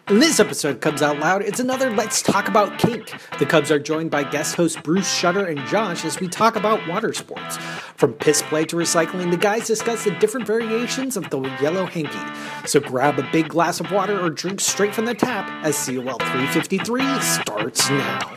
In this episode of Cubs Out Loud, it's another Let's Talk About Kink. The Cubs are joined by guest hosts Bruce, Shutter, and Josh as we talk about water sports. From piss play to recycling, the guys discuss the different variations of the yellow hanky. So grab a big glass of water or drink straight from the tap as COL 353 starts now.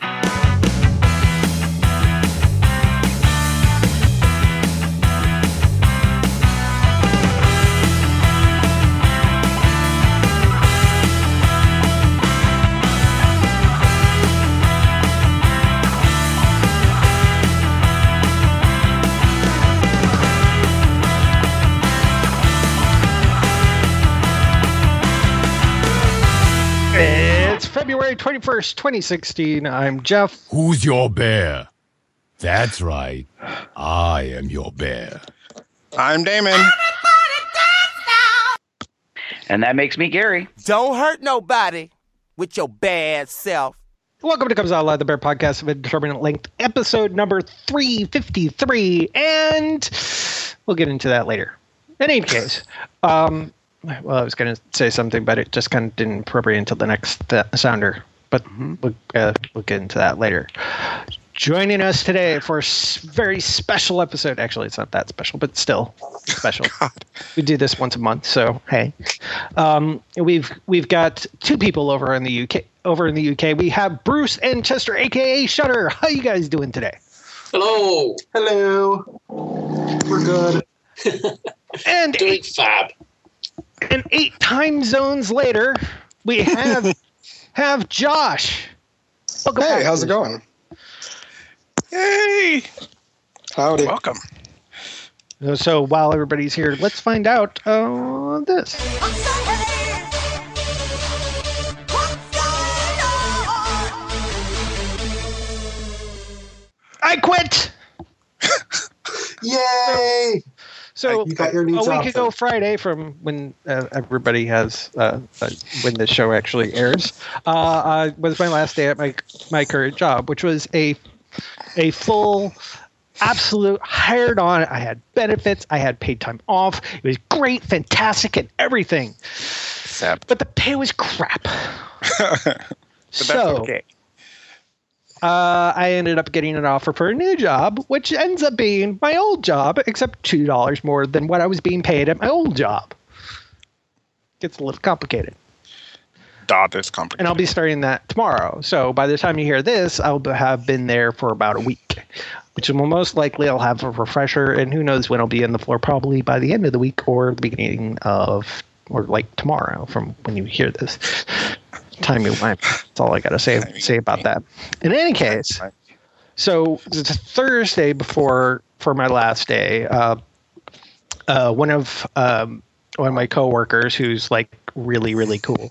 It's February 21st, 2016. I'm Jeff. Who's your bear? That's right. I am your bear. I'm Damon. And that makes me Gary. Don't hurt nobody with your bad self. Welcome to Cubs Out Loud, the Bear Podcast of Indeterminate Length, episode number 353. And we'll get into that later. In any case, well, I was going to say something, but it just kind of didn't appropriate until the next sounder. But we'll get into that later. Joining us today for a very special episode. Actually, it's not that special, but still special. We do this once a month, so hey. We've got two people over in the UK. We have Bruce and Chester, aka Shutter. How you guys doing today? Hello. Hello. We're good. And Doing fab. And 8 time zones later, we have Josh. Welcome Hey, back. how's it going? Yay! Howdy. Welcome. So while everybody's here, let's find out this. I quit! Yay! So You got your new a job week ago then. Friday, from when everybody has when the show actually airs, was my last day at my current job, which was a full, absolute hired on. I had benefits, I had paid time off. It was great, fantastic, and everything. But the pay was crap. That's okay. I ended up getting an offer for a new job, which ends up being my old job, except $2 more than what I was being paid at my old job. Gets a little complicated. That's complicated. And I'll be starting that tomorrow. So by the time you hear this, I'll have been there for about a week, which will most likely I'll have a refresher. And who knows when I'll be in the floor, probably by the end of the week or the beginning of, or like tomorrow from when you hear this. Timey wimey. That's all I got to say about that. In any case, so it's Thursday for my last day. One of my coworkers, who's like really, really cool,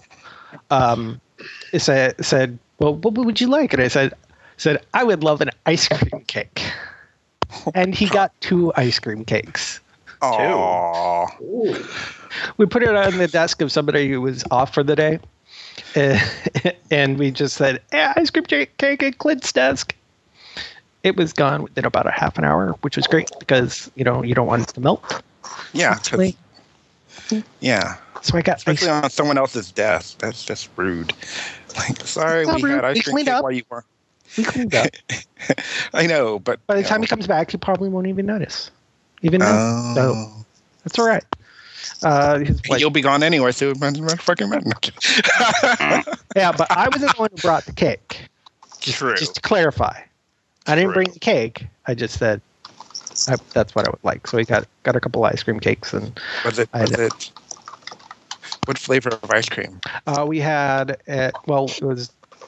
said, "Well, what would you like?" And I said, I would love an ice cream cake. And he got 2 ice cream cakes. Aww. We put it on the desk of somebody who was off for the day. And we just said, ice cream cake at Clint's desk. It was gone within about a half an hour, which was great because, you don't want it to melt. Yeah. Yeah. So I got Especially on someone else's desk. That's just rude. Like, sorry, It's not we had rude. ice We cream cleaned cake up. while you were. We cleaned up. I know, but By the time he comes back, he probably won't even notice. Even now. So that's all right. You'll be gone anyway, so it doesn't fucking matter. Yeah, but I was the one who brought the cake. True. Just to clarify. I didn't bring the cake. I just said that's what I would like. So we got a couple ice cream cakes. And Was it? What flavor of ice cream? we had, it was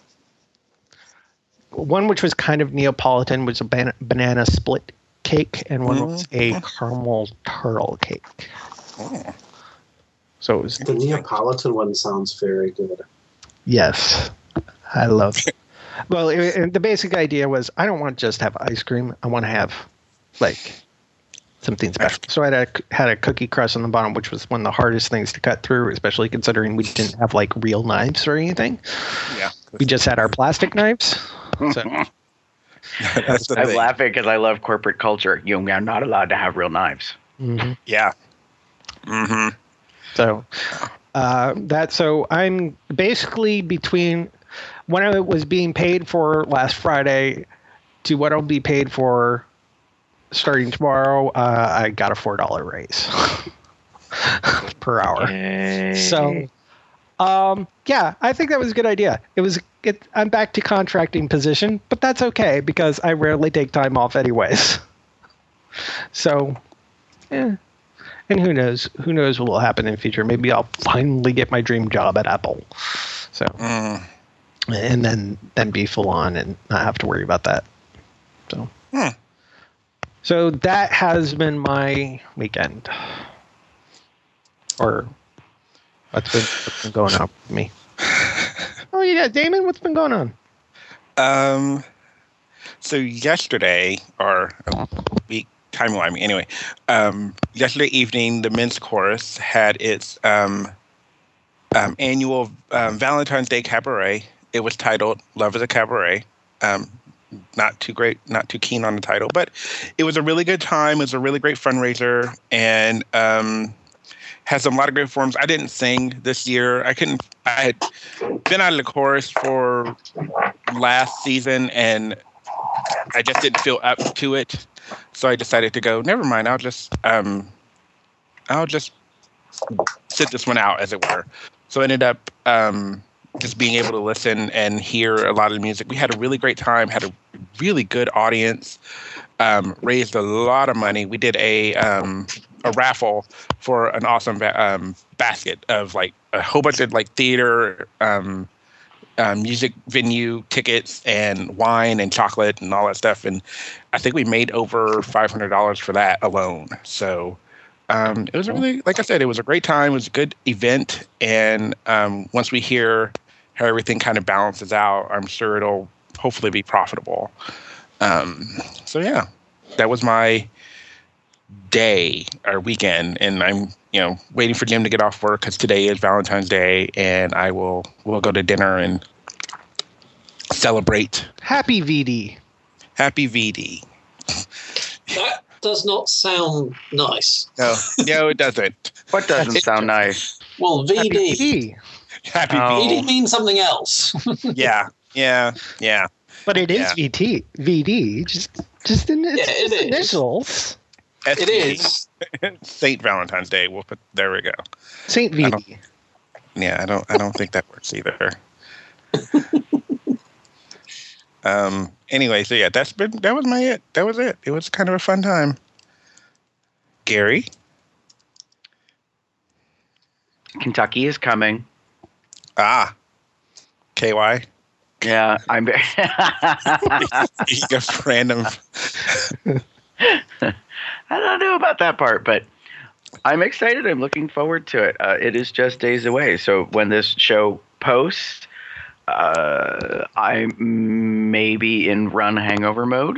one which was kind of Neapolitan, was a banana split cake, and one was a caramel turtle cake. Oh. So it was The Neapolitan one sounds very good. Yes, I love it. Well, the basic idea was I don't want to just have ice cream. I want to have like something special. So I had a cookie crust on the bottom, which was one of the hardest things to cut through, especially considering we didn't have like real knives or anything. Yeah. We just had our plastic knives. So That's the I'm thing. laughing because I love corporate culture. You are not allowed to have real knives. mhm. Yeah. Mm-hmm. So So I'm basically between when I was being paid for last Friday to what I'll be paid for starting tomorrow. I got a $4 raise per hour. Yay. So, yeah, I think that was a good idea. I'm back to contracting position, but that's okay because I rarely take time off anyways. So, yeah. And who knows what will happen in the future. Maybe I'll finally get my dream job at Apple. So, and then be full on and not have to worry about that. So, so that has been my weekend. Or what's been going on with me? Oh yeah, Damon, what's been going on? So yesterday, or a week timeline, anyway. Yesterday evening, the men's chorus had its annual Valentine's Day cabaret. It was titled "Love is a Cabaret." Not too keen on the title, but it was a really good time. It was a really great fundraiser, and had some a lot of great performances. I didn't sing this year. I had been out of the chorus for last season, and I just didn't feel up to it. So I decided to go, never mind, I'll just sit this one out, as it were. So I ended up just being able to listen and hear a lot of the music. We had a really great time, had a really good audience, raised a lot of money. We did a raffle for an awesome basket of like a whole bunch of like theater, music venue tickets and wine and chocolate and all that stuff. And I think we made over $500 for that alone. So it was really, like I said, it was a great time. It was a good event. And once we hear how everything kind of balances out, I'm sure it'll hopefully be profitable. So yeah, that was my day or weekend. And I'm, waiting for Jim to get off work because today is Valentine's Day, and we'll go to dinner and celebrate. Happy VD. Happy VD. That does not sound nice. No, it doesn't. What doesn't sound nice? Well, VD. Happy VD means something else. Yeah. But it is VD. Just in its initials. It is. Saint Valentine's Day. There we go. Saint VD. I don't think that works either. Anyway, so yeah, that was it. That was it. It was kind of a fun time. Gary? Kentucky is coming. KY? Yeah, I'm very Just random. I don't know about that part, but I'm excited. I'm looking forward to it. It is just days away. So when this show posts, I may be in run hangover mode.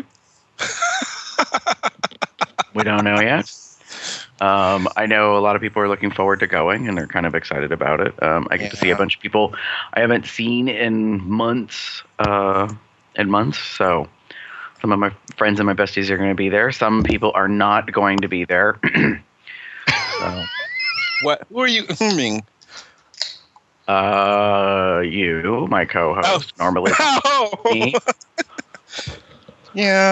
We don't know yet. I know a lot of people are looking forward to going, and they're kind of excited about it. I get to see a bunch of people I haven't seen in months. So some of my friends and my besties are going to be there. Some people are not going to be there. What? Who are you assuming? You, my co-host, normally. Me. Yeah,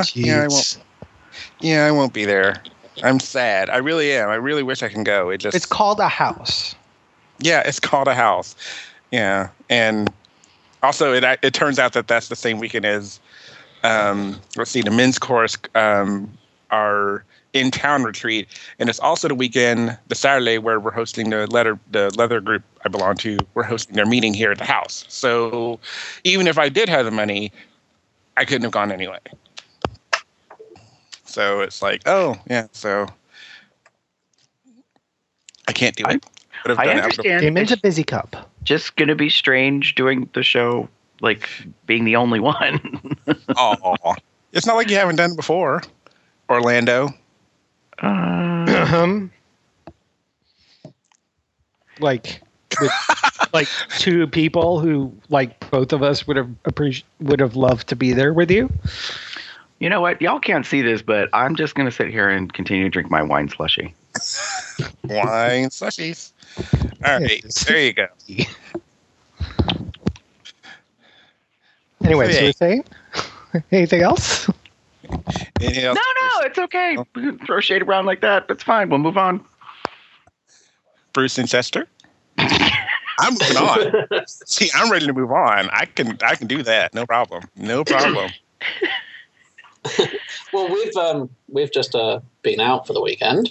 I won't be there. I'm sad. I really am. I really wish I can go. It's called a house. Yeah, it's called a house. Yeah, and also it turns out that that's the same weekend as let's see, the men's chorus are in town retreat, and it's also the weekend, the Saturday, where we're hosting the leather group I belong to. We're hosting their meeting here at the house. So even if I did have the money, I couldn't have gone anyway. So it's like, oh yeah, so I can't do it. I understand. Damon's a busy cup. Just gonna be strange doing the show, like being the only one. Oh, it's not like you haven't done it before, Orlando. Like with like two people who, like, both of us would have loved to be there with you. You know what? Y'all can't see this, but I'm just going to sit here and continue to drink my wine slushie. Wine slushies. All right, there you go. Anyway, so you're saying? Anything else? Anything else? No, it's okay. We can throw shade around like that. That's fine. We'll move on. Bruce and Chester. I'm moving on. See, I'm ready to move on. I can do that. No problem. No problem. Well, we've just been out for the weekend.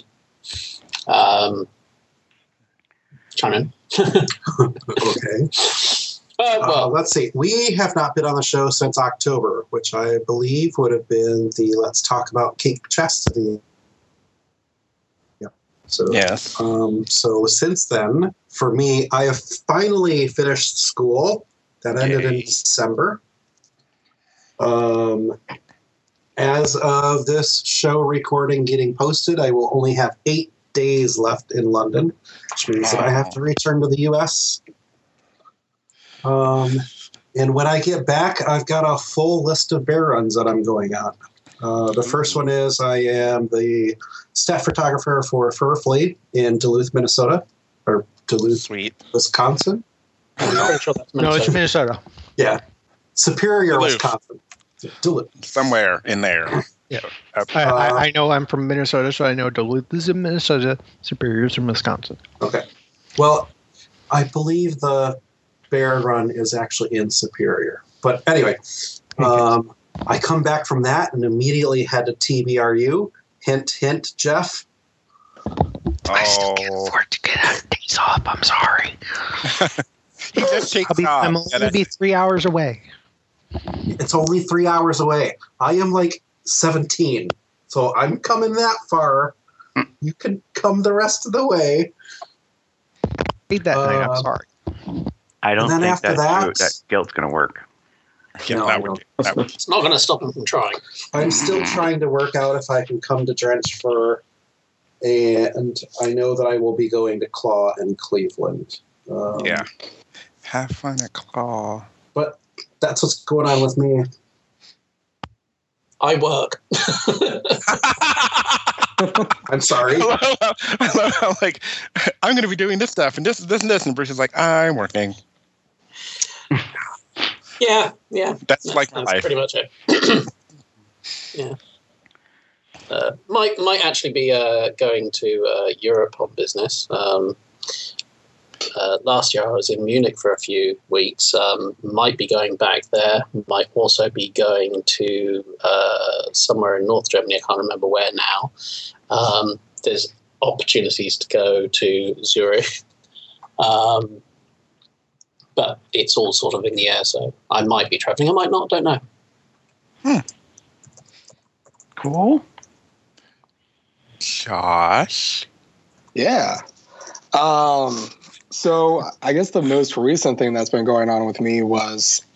Chime in. Okay. Let's see. We have not been on the show since October, which I believe would have been the Let's Talk About Kink Chastity. Yeah. So Yes. So since then, for me, I have finally finished school. That ended in December. As of this show recording getting posted, I will only have 8 days left in London, which means that I have to return to the U.S. And when I get back, I've got a full list of bear runs that I'm going on. The first one is I am the staff photographer for Fur Flea in Duluth, Minnesota, or Duluth, Wisconsin. No, it's Minnesota. Yeah, Superior, Duluth. Wisconsin. Duluth. Somewhere in there. Yeah. I know I'm from Minnesota, so I know Duluth is in Minnesota, Superior is in Wisconsin. Okay. Well, I believe the bear run is actually in Superior. But anyway, I come back from that and immediately head to TBRU. Hint, hint, Jeff. I still can't afford to get out of days off. I'm sorry. He just takes I'm only going to be 3 hours away. It's only 3 hours away. I am like 17, so I'm coming that far. You can come the rest of the way. Read that night. I'm sorry. I don't And then think after that guilt's going to work. Yeah, No, that I would don't. do. That would. It's not going to stop him from trying. I'm still trying to work out if I can come to Drenchfur, and I know that I will be going to Claw in Cleveland. Yeah. Have fun at Claw. But that's what's going on with me. I work. I'm sorry. I love how, like, I'm going to be doing this stuff and this and this, and Bruce is like, I'm working. Yeah. That's like that's life. pretty much it. Yeah. Might actually be going to Europe on business. Last year I was in Munich for a few weeks. Might be going back there. Might also be going to somewhere in North Germany. I can't remember where now. There's opportunities to go to Zurich. But it's all sort of in the air, so I might be traveling. I might not, don't know. Cool. Josh. Yeah. So I guess the most recent thing that's been going on with me was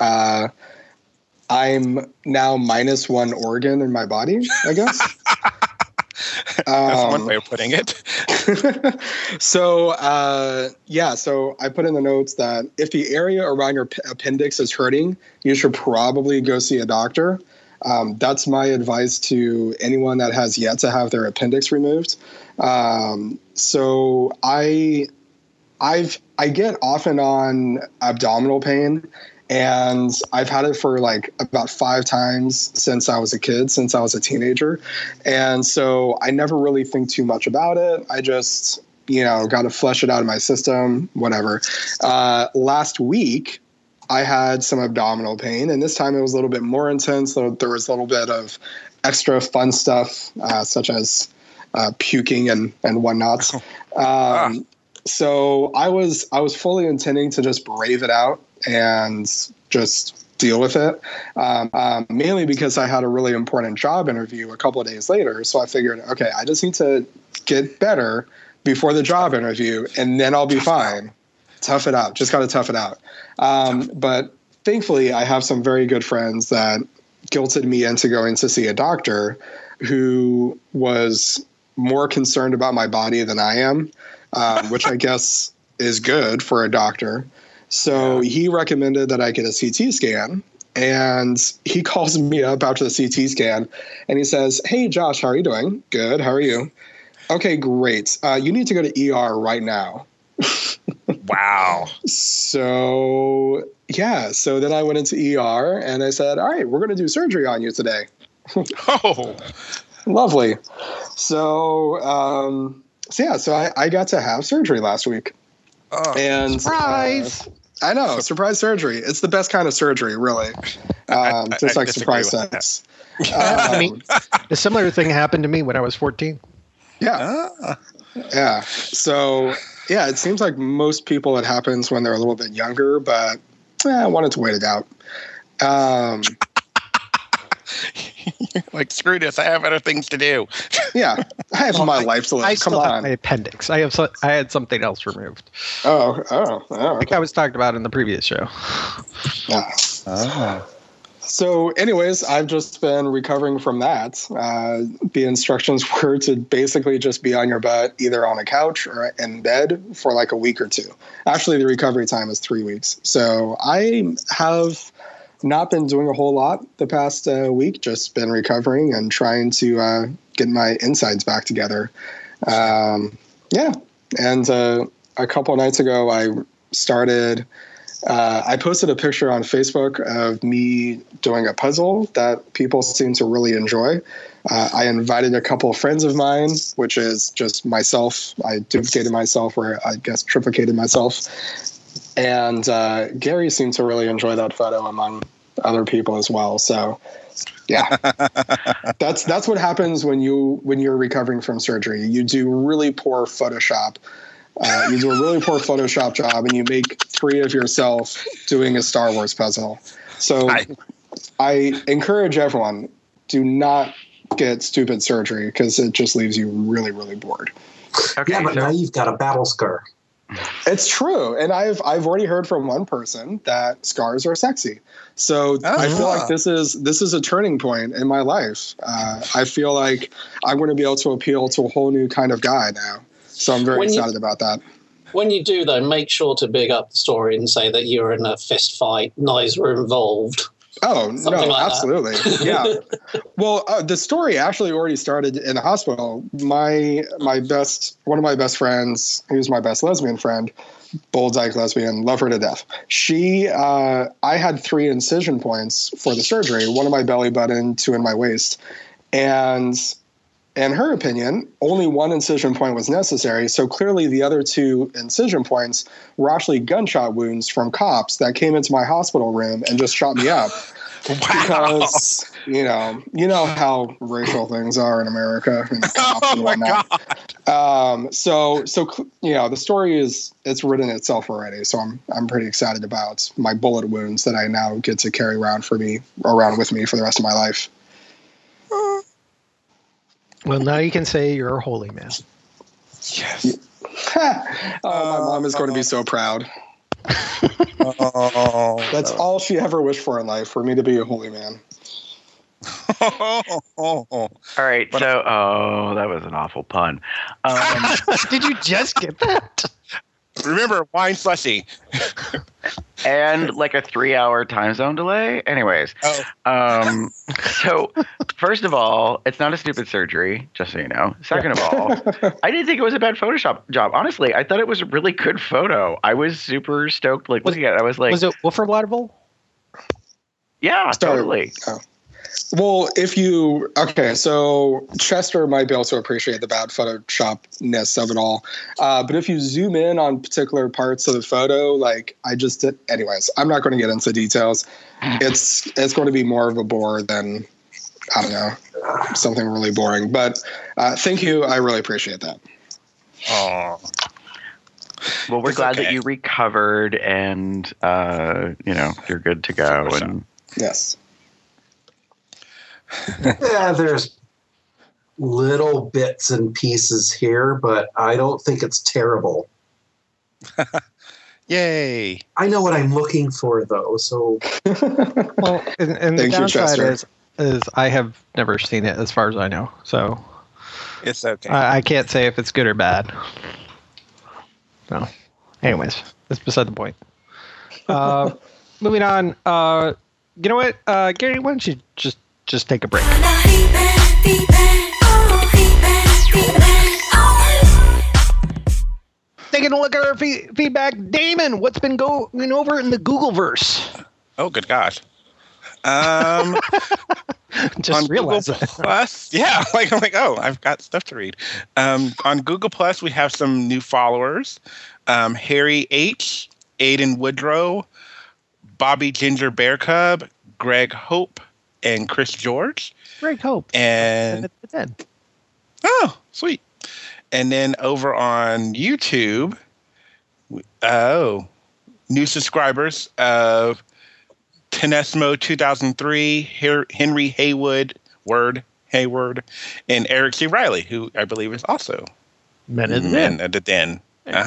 I'm now minus one organ in my body, I guess. That's one way of putting it. So I put in the notes that if the area around your appendix is hurting, you should probably go see a doctor. That's my advice to anyone that has yet to have their appendix removed. So I get off and on abdominal pain, and I've had it for like about 5 times since I was a kid, since I was a teenager. And so I never really think too much about it. I just, got to flush it out of my system, whatever. Last week, I had some abdominal pain, and this time it was a little bit more intense. So there was a little bit of extra fun stuff, such as puking and whatnot. So I was fully intending to just brave it out and just deal with it, mainly because I had a really important job interview a couple of days later. So I figured, okay, I just need to get better before the job interview, and then I'll be fine. Tough it out. Just got to tough it out. But thankfully, I have some very good friends that guilted me into going to see a doctor who was more concerned about my body than I am, which I guess is good for a doctor. So he recommended that I get a CT scan, and he calls me up after the CT scan and he says, "Hey, Josh, how are you doing?" "Good. How are you?" Okay, great. You need to go to ER right now. Wow. So then I went into ER and I said, all right, we're going to do surgery on you today. Oh, lovely. So I got to have surgery last week. Oh, and surprise! I know, surprise surgery. It's the best kind of surgery, really. Just like surprise sex. I mean, a similar thing happened to me when I was 14. Yeah. Yeah. So, yeah, it seems like most people it happens when they're a little bit younger, but I wanted to wait it out. Like, screw this. I have other things to do. Yeah. I have my life to live. I Come still have on. my appendix. I had something else removed. Oh. Like I was talked about in the previous show. Yeah. Oh. So anyways, I've just been recovering from that. The instructions were to basically just be on your butt, either on a couch or in bed for like a week or two. Actually, the recovery time is 3 weeks. So I have not been doing a whole lot the past week, just been recovering and trying to get my insides back together. Yeah. And a couple of nights ago, I started... I posted a picture on Facebook of me doing a puzzle that people seem to really enjoy. I invited a couple of friends of mine, which is just myself. I duplicated myself, or I guess triplicated myself. And Gary seemed to really enjoy that photo among other people as well. So, yeah, that's what happens when you're recovering from surgery. You do really poor Photoshop. You do a really poor Photoshop job, and you make 3 of yourself doing a Star Wars puzzle. So I encourage everyone, do not get stupid surgery because it just leaves you really, really bored. Okay, yeah, but now you've got a battle scar. It's true. And I've already heard from one person that scars are sexy. So I feel like this is a turning point in my life. I feel like I'm going to be able to appeal to a whole new kind of guy now. So I'm very excited about that. When you do, though, make sure to big up the story and say that you're in a fist fight, knives were involved. Oh, Something no, like absolutely. Yeah. Well, the story actually already started in the hospital. One of my best friends, who's my best lesbian friend, bold dyke lesbian, love her to death. I had 3 incision points for the surgery, one in my belly button, 2 in my waist. And in her opinion, only 1 incision point was necessary. So clearly the other 2 incision points were actually gunshot wounds from cops that came into my hospital room and just shot me up. Wow. Because, you know how racial things are in America. And cops and whatnot. So the story it's written itself already. So I'm pretty excited about my bullet wounds that I now get to carry around with me for the rest of my life. Well, now you can say you're a holy man. Yes. My mom is going to be so proud. That's all she ever wished for in life, for me to be a holy man. All right. So, that was an awful pun. Did you just get that? Remember, wine slushy. And like a 3-hour time zone delay. Anyways. So first of all, it's not a stupid surgery, just so you know. Second of all, I didn't think it was a bad Photoshop job. Honestly, I thought it was a really good photo. I was super stoked looking at it. I was like, was it Wolfenblatterville? Yeah, totally. Oh. Well, so Chester might be able to appreciate the bad Photoshop-ness of it all. But if you zoom in on particular parts of the photo, like I just did, anyways, I'm not going to get into details. It's going to be more of a bore than, I don't know, something really boring. But thank you. I really appreciate that. Oh. Well, we're glad that you recovered and, you're good to go. And yes. Yeah, there's little bits and pieces here, but I don't think it's terrible. Yay. I know what I'm looking for, though, so... Well, and the downside is I have never seen it, as far as I know, so... It's okay. I can't say if it's good or bad. No. Anyways, that's beside the point. Moving on. You know what, Gary, why don't you just take a break? taking a look at our feedback. Damon, what's been going over in the Googleverse? Oh, good gosh. Just on realized Google that. Plus, yeah, I'm like, oh, I've got stuff to read. On Google Plus, we have some new followers: Harry H, Aiden Woodrow, Bobby Ginger Bear Cub, Greg Hope, and Chris George. Greg Hope. And oh, sweet. And then over on YouTube, new subscribers of Tenesmo 2003, Henry Hayward, and Eric C. Riley, who I believe is also Men at the Den.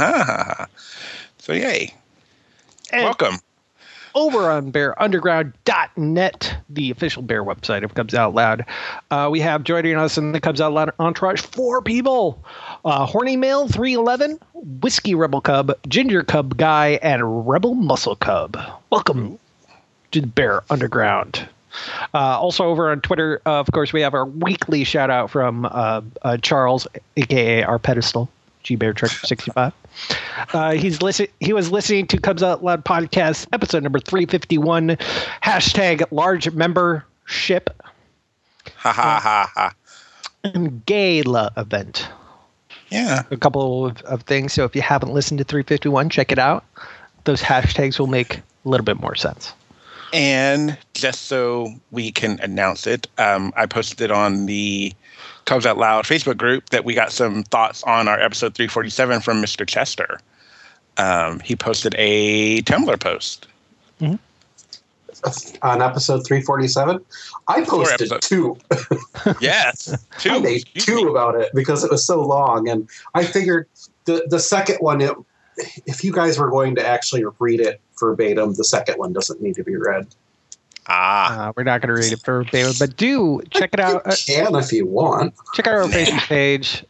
So yay. And welcome. Over on bearunderground.net, the official Bear website of Cubs Out Loud, we have joining us in the Cubs Out Loud entourage 4 people. Horny Male 311, Whiskey Rebel Cub, Ginger Cub Guy, and Rebel Muscle Cub. Welcome to the Bear Underground. Also over on Twitter, of course, we have our weekly shout out from Charles, aka our pedestal, G Bear Trek 65. He was listening to Cubs Out Loud podcast episode number 351, hashtag large membership. Ha ha ha ha. And gala event. Yeah. A couple of things. So if you haven't listened to 351, check it out. Those hashtags will make a little bit more sense. And just so we can announce it, I posted it on the Cubs Out Loud Facebook group that we got some thoughts on our episode 347 from Mr. Chester. He posted a Tumblr post. Mm-hmm. On episode 347, I posted 2. Yes, 2. I made 2 about it because it was so long, and I figured the second one, if you guys were going to actually read it verbatim, the second one doesn't need to be read. We're not going to read it verbatim, but do check it out. You can if you want. Check out our Facebook page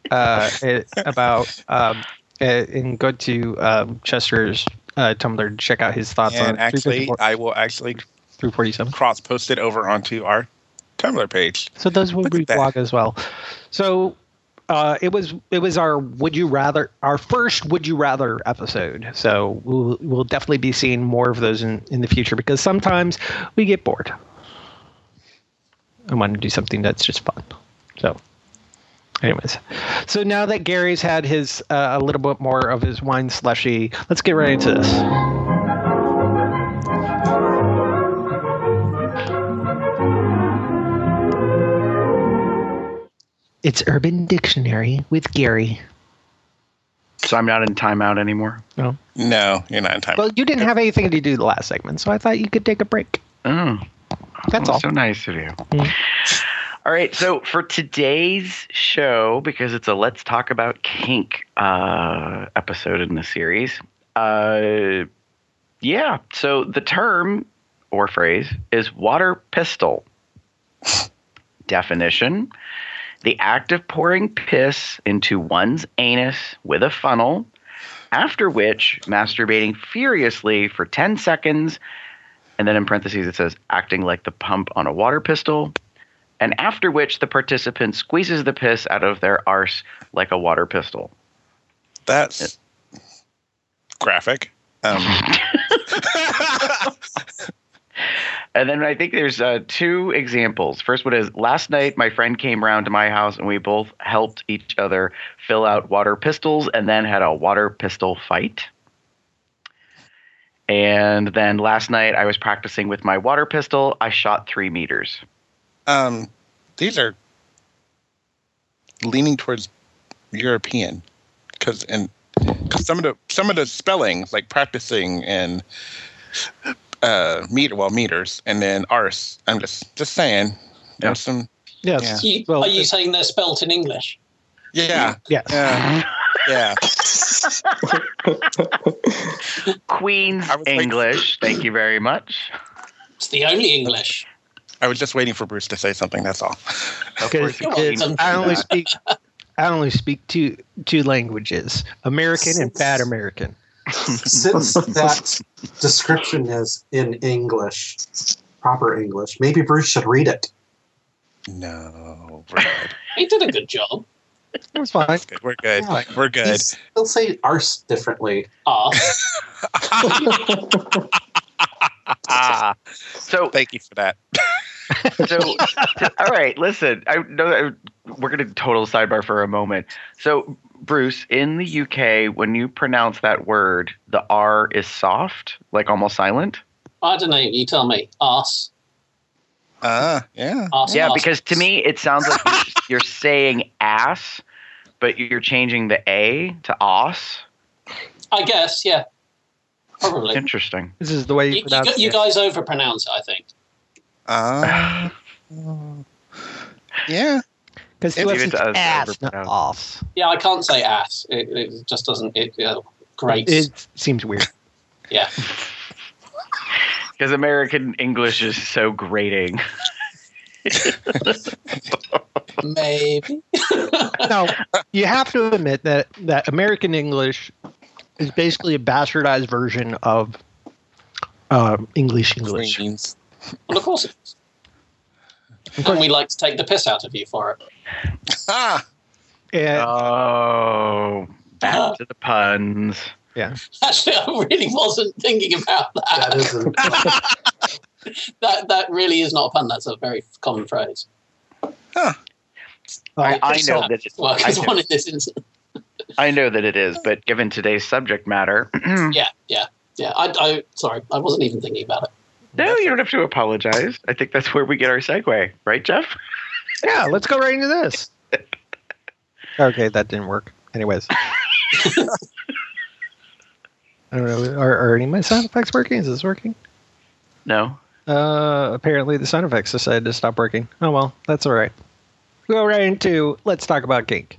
and go to Chester's Tumblr to check out his thoughts on it. I will actually 347 cross-post it over onto our Tumblr page. So those will be blog as well. So it was our first Would You Rather episode. So we'll definitely be seeing more of those in the future because sometimes we get bored. I want to do something that's just fun. So anyways, so now that Gary's had his a little bit more of his wine slushy, let's get right into this. It's Urban Dictionary with Gary. So I'm not in timeout anymore? No, you're not in timeout. Well, you didn't have anything to do the last segment, so I thought you could take a break. Oh. That's all. So nice of you. Mm. All right, so for today's show, because it's a Let's Talk About Kink episode in the series, so the term or phrase is water pistol. Definition: the act of pouring piss into one's anus with a funnel, after which masturbating furiously for 10 seconds, and then in parentheses it says acting like the pump on a water pistol, and after which the participant squeezes the piss out of their arse like a water pistol. That's graphic. And then I think there's 2 examples. First one is, last night my friend came around to my house and we both helped each other fill out water pistols and then had a water pistol fight. And then last night I was practicing with my water pistol. I shot 3 meters. These are leaning towards European because some of the spellings, like practicing and meters, and then arse. I'm just saying. There's some. Yes. Yeah. Are you saying they're spelt in English? Yeah. Yes. Yeah. Queen's English. Thank you very much. It's the only English. I was just waiting for Bruce to say something. That's all. I only speak two languages: American and bad American. Since that description is in English, proper English, maybe Bruce should read it. No, He did a good job. It was fine. We're good. Yeah. We're good. They'll say arse differently. Arse. So Thank you for that. all right, listen. I know that we're going to total sidebar for a moment. So, Bruce, in the UK, when you pronounce that word, the R is soft, like almost silent. I don't know. You tell me. Arse. Yeah. Arse. Yeah, arse. because to me, it sounds like you're saying ass, but you're changing the A to os. I guess, yeah. Probably. Interesting. This is the way you pronounce You it. guys overpronounce it, I think. Yeah. Because Leave it's it to us to ass, not overpronounce. off. Yeah, I can't say ass. It just doesn't. Great. It seems weird. Yeah. Because American English is so grating. Maybe. No, you have to admit that American English is basically a bastardized version of English. Queens. Well, of course it is. And we like to take the piss out of you for it. And, Oh, back to the puns. yeah. Actually, I really wasn't thinking about That that. isn't. That really is not a pun. That's a very common phrase. I know that it, Well, I, because know, one in this instance. I know that it is, but given today's subject matter, Yeah. I sorry, I wasn't even thinking about it. no, you don't have to apologize. I think that's where we get our segue, right, Jeff? Yeah, let's go right into this. Okay, that didn't work. Anyways. I don't know. Are any of my sound effects working? Is this working? No. Apparently the sound effects decided to stop working. Oh, well, that's all right. We'll go right into let's talk about kink.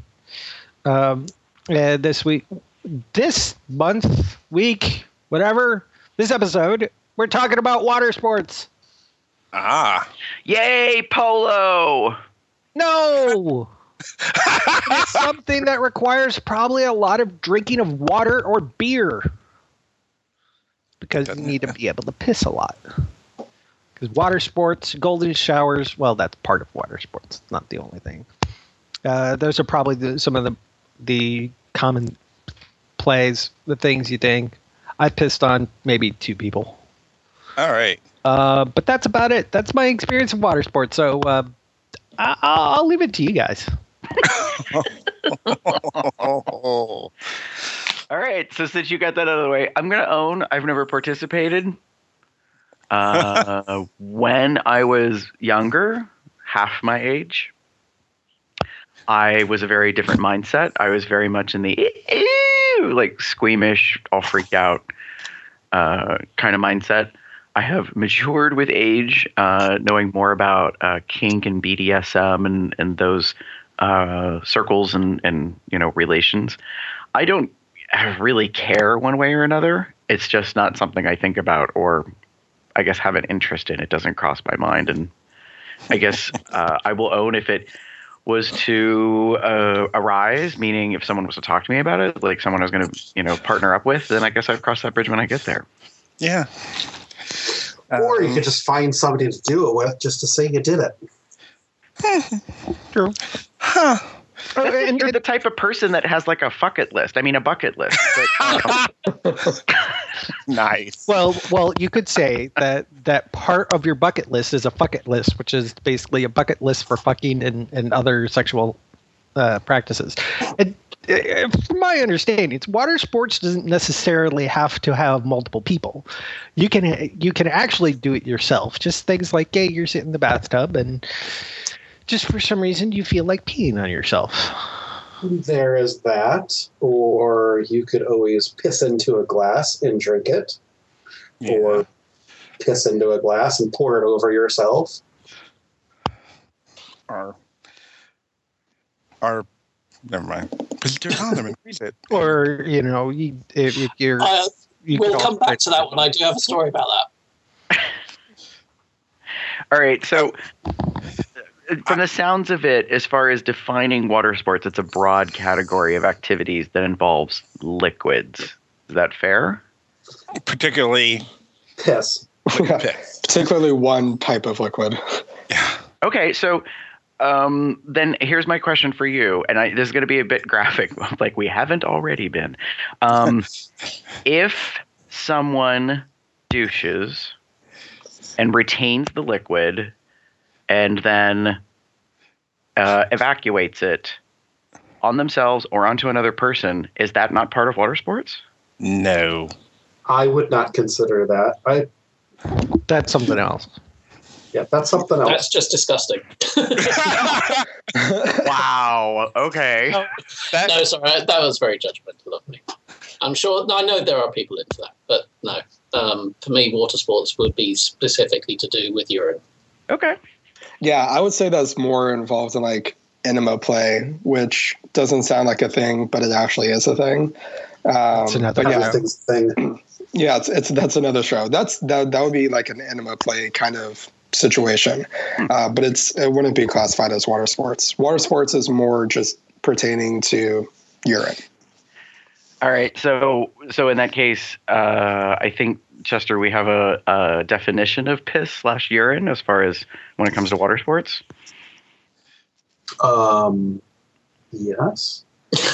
This month, week, whatever, this episode, we're talking about water sports. Yay, polo! No! It's something that requires probably a lot of drinking of water or beer. Because you need to be able to piss a lot. Because water sports, golden showers, well, that's part of water sports. It's not the only thing. Those are probably some of the common plays, the things you think. I pissed on maybe 2 people. All right. But that's about it. That's my experience of water sports. So I'll leave it to you guys. All right, so since you got that out of the way, I'm going to own I've never participated. When I was younger, half my age, I was a very different mindset. I was very much in the like squeamish, all freaked out kind of mindset. I have matured with age, knowing more about kink and BDSM and those circles and relations. I don't really care one way or another. It's just not something I think about or I guess have an interest in. It doesn't cross my mind. And I guess I will own if it was to arise, meaning if someone was to talk to me about it, like someone I was going to, partner up with, then I guess I'd cross that bridge when I get there. Yeah. Or you could just find somebody to do it with just to say you did it. True. Huh. And you're the type of person that has like a bucket list. I mean, a bucket list. But, Nice. Well, you could say that part of your bucket list is a bucket list, which is basically a bucket list for fucking and other sexual practices. And from my understanding, water sports doesn't necessarily have to have multiple people. You can actually do it yourself. Just things like, hey, you're sitting in the bathtub and just for some reason you feel like peeing on yourself. There is that. Or you could always piss into a glass and drink it. Yeah. Or piss into a glass and pour it over yourself. Or never mind. Because you're on them and freeze it. Or, if you're... we'll come back to that one. I do have a story about that. All right, so from the sounds of it, as far as defining water sports, it's a broad category of activities that involves liquids. Is that fair? Particularly piss. Particularly one type of liquid. Yeah. Okay, so Then here's my question for you, and this is going to be a bit graphic, like we haven't already been. If someone douches and retains the liquid and then evacuates it on themselves or onto another person, is that not part of water sports? No. I would not consider that. That's something else. Yeah, that's something else. That's just disgusting. Wow. Okay. No, sorry, that was very judgmental of me. I'm sure. I know there are people into that, but no. For me, water sports would be specifically to do with urine. Okay. Yeah, I would say that's more involved in like enema play, which doesn't sound like a thing, but it actually is a thing. It's another thing. Yeah, that's another show. That would be like an enema play kind of situation, but it wouldn't be classified as water sports. Water sports is more just pertaining to urine. All right, so in that case, I think, Chester, we have a definition of piss/urine as far as when it comes to water sports. Yes.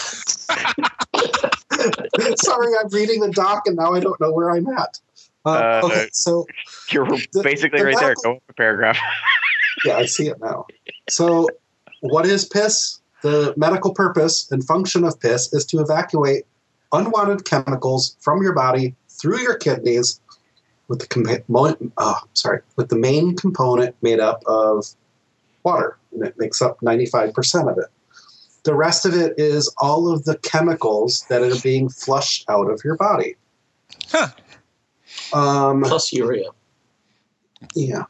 Sorry, I'm reading the doc and now I don't know where I'm at. Okay, so you're basically right there. Go up a paragraph. Yeah, I see it now. So, what is piss? The medical purpose and function of piss is to evacuate unwanted chemicals from your body through your kidneys, with the main component made up of water, and it makes up 95% of it. The rest of it is all of the chemicals that are being flushed out of your body. Huh. Plus urea. Yeah.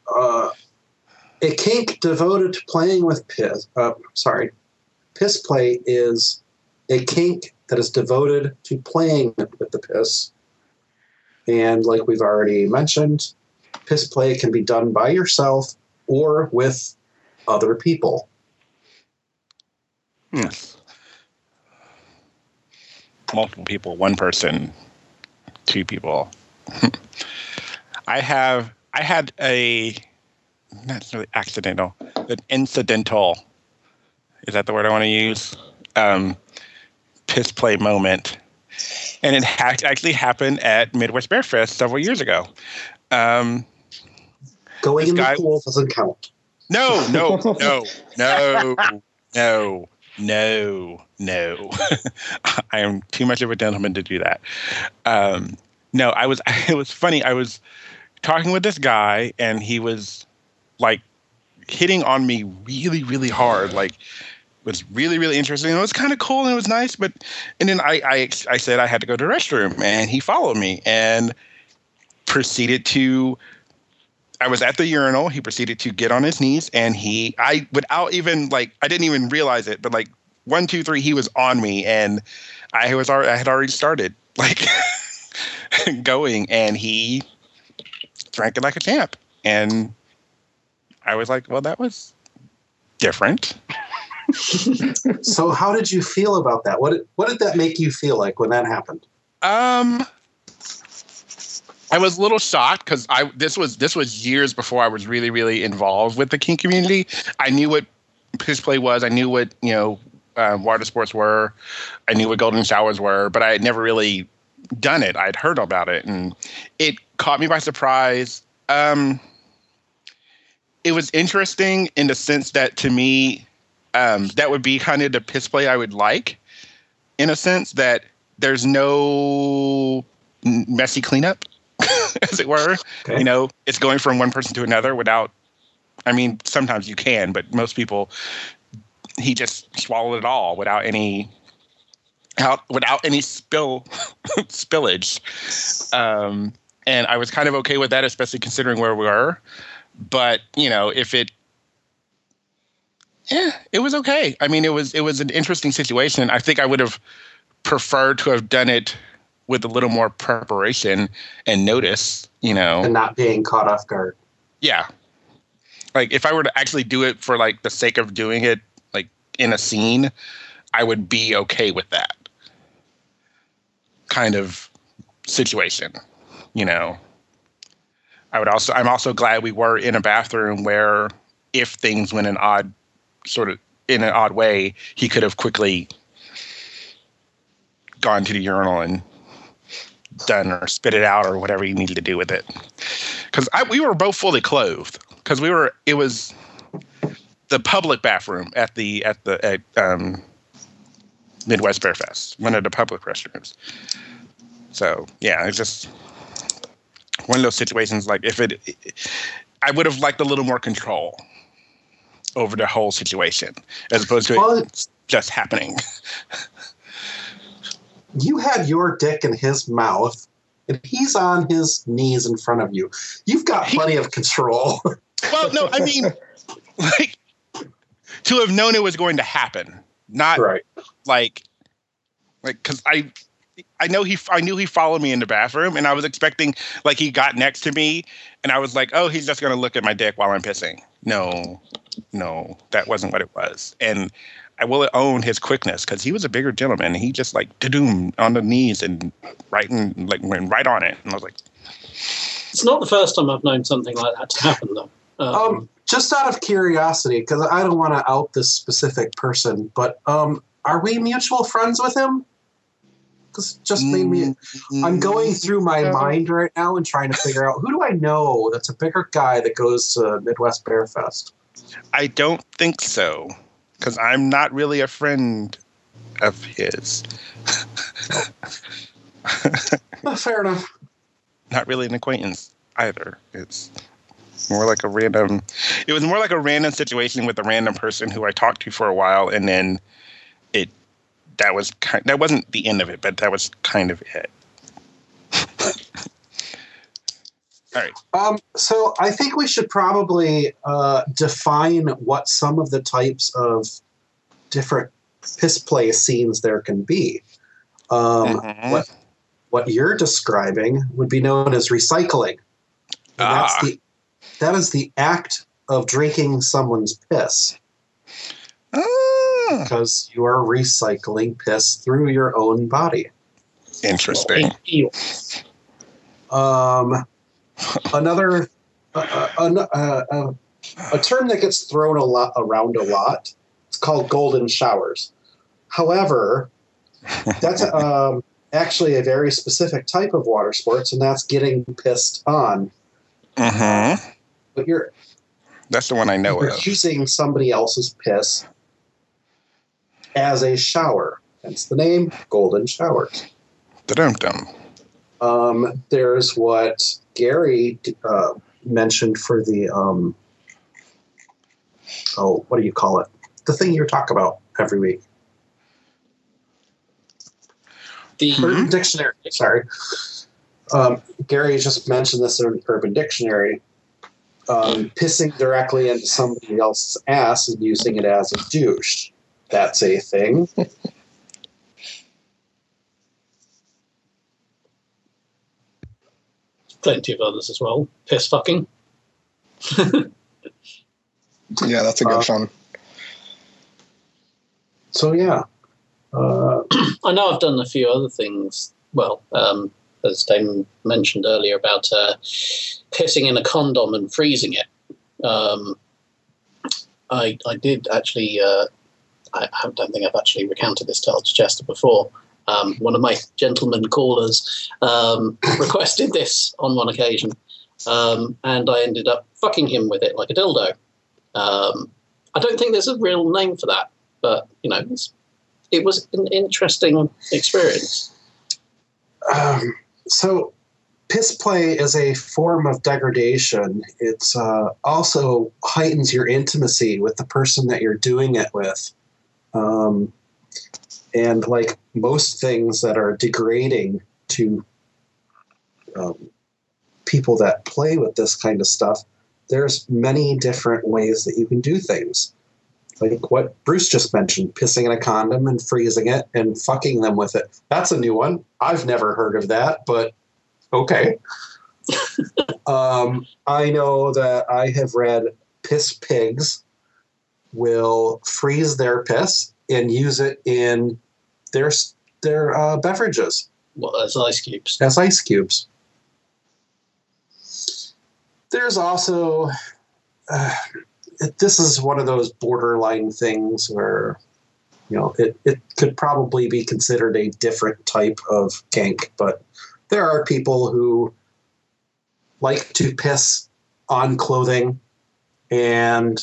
A kink devoted to playing with piss. Piss play is a kink that is devoted to playing with the piss. And like we've already mentioned, piss play can be done by yourself or with other people. Multiple people, one person, two people. I had a, not really accidental, an incidental, is that the word I want to use? Piss play moment. And it actually happened at Midwest Bear Fest several years ago. Going in the pool doesn't count. No. I am too much of a gentleman to do that. It was funny. I was talking with this guy and he was like hitting on me really, really hard. Like, was really, really interesting. It was kind of cool and it was nice. And then I said I had to go to the restroom and he followed me and proceeded to, I was at the urinal. He proceeded to get on his knees and I didn't even realize it, but like 1, 2, 3, he was on me and I had already started like going and he drank it like a champ. And I was like, well, that was different. So how did you feel about that? What did that make you feel like when that happened? I was a little shocked because this was years before I was really, really involved with the kink community. I knew what piss play was. I knew what water sports were. I knew what golden showers were, but I had never really done it. I'd heard about it, and it caught me by surprise. It was interesting in the sense that to me, that would be kind of the piss play I would like, in a sense that there's no messy cleanup, as it were. Okay. It's going from one person to another without, sometimes you can, but most people, he just swallowed it all without any spillage. And I was kind of okay with that, especially considering where we were. But, it was okay. It was an interesting situation. I think I would have preferred to have done it with a little more preparation and notice, And not being caught off guard. Yeah. Like, if I were to actually do it for, like, the sake of doing it, like, in a scene, I would be okay with that kind of situation, I'm also glad we were in a bathroom where if things went an odd sort of in an odd way, he could have quickly gone to the urinal and done or spit it out or whatever he needed to do with it. Because we were both fully clothed. Because it was the public bathroom at Midwest Bear Fest, one of the public restrooms. So yeah, it's just one of those situations. Like I would have liked a little more control over the whole situation as opposed to it just happening. You had your dick in his mouth, and he's on his knees in front of you. You've got plenty of control. Well, no, I mean, like, to have known it was going to happen, not right. like, because I knew he followed me in the bathroom, and I was expecting, like, he got next to me, and I was like, oh, he's just going to look at my dick while I'm pissing. No, that wasn't what it was. And I will own his quickness, because he was a bigger gentleman, and he just, like, da-doom, on the knees and went right on it. And I was like... It's not the first time I've known something like that to happen, though. Just out of curiosity, because I don't want to out this specific person, but are we mutual friends with him? Because just made me... I'm going through my mind right now and trying to figure out, who do I know that's a bigger guy that goes to Midwest Bear Fest? I don't think so, because I'm not really a friend of his. Fair enough. Not really an acquaintance either. It's more like a random... It was more like a random situation with a random person who I talked to for a while, and then that wasn't the end of it, but that was kind of it. All right. So I think we should probably define what some of the types of different piss play scenes there can be. What you're describing would be known as recycling. And that is the act of drinking someone's piss. Because you are recycling piss through your own body. Interesting. Another a term that gets thrown around a lot. It's called golden showers. However, that's actually a very specific type of water sports, and that's getting pissed on. But that's the one I know of. Using somebody else's piss as a shower. Hence the name, golden showers. Da-dum-dum. There's what Gary mentioned for the what do you call it? The thing you talk about every week. The Urban Dictionary. Sorry. Gary just mentioned this in Urban Dictionary. Pissing directly into somebody else's ass and using it as a douche. That's a thing. Plenty of others as well. Piss fucking. Yeah, that's a good one. So, yeah. I know I've done a few other things. Well, as Damon mentioned earlier about pissing in a condom and freezing it. I did actually... I don't think I've actually recounted this tale to Chester before. One of my gentleman callers requested this on one occasion, and I ended up fucking him with it like a dildo. I don't think there's a real name for that, but, you know, it was an interesting experience. So piss play is a form of degradation. It's also heightens your intimacy with the person that you're doing it with. And like most things that are degrading to people that play with this kind of stuff, there's many different ways that you can do things. Like what Bruce just mentioned, pissing in a condom and freezing it and fucking them with it. That's a new one. I've never heard of that, but okay. I know that I have read piss pigs will freeze their piss and use it in their beverages. Well, as ice cubes. As ice cubes. There's also this is one of those borderline things where, it could probably be considered a different type of kink, but there are people who like to piss on clothing and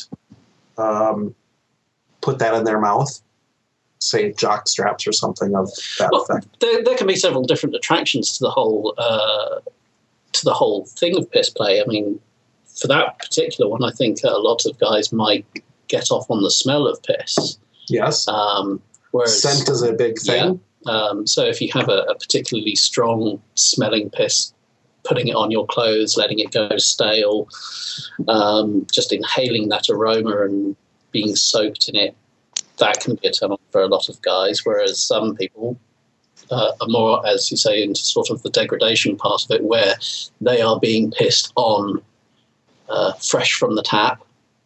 put that in their mouth, say jock straps or something of that effect. There can be several different attractions to the whole thing of piss play. I mean, for that particular one, I think a lot of guys might get off on the smell of piss. Yes. Whereas, scent is a big thing. Yeah. So if you have a particularly strong smelling piss, putting it on your clothes, letting it go stale, just inhaling that aroma and being soaked in it, that can be a turn on for a lot of guys. Whereas some people are more, as you say, into sort of the degradation part of it, where they are being pissed on fresh from the tap.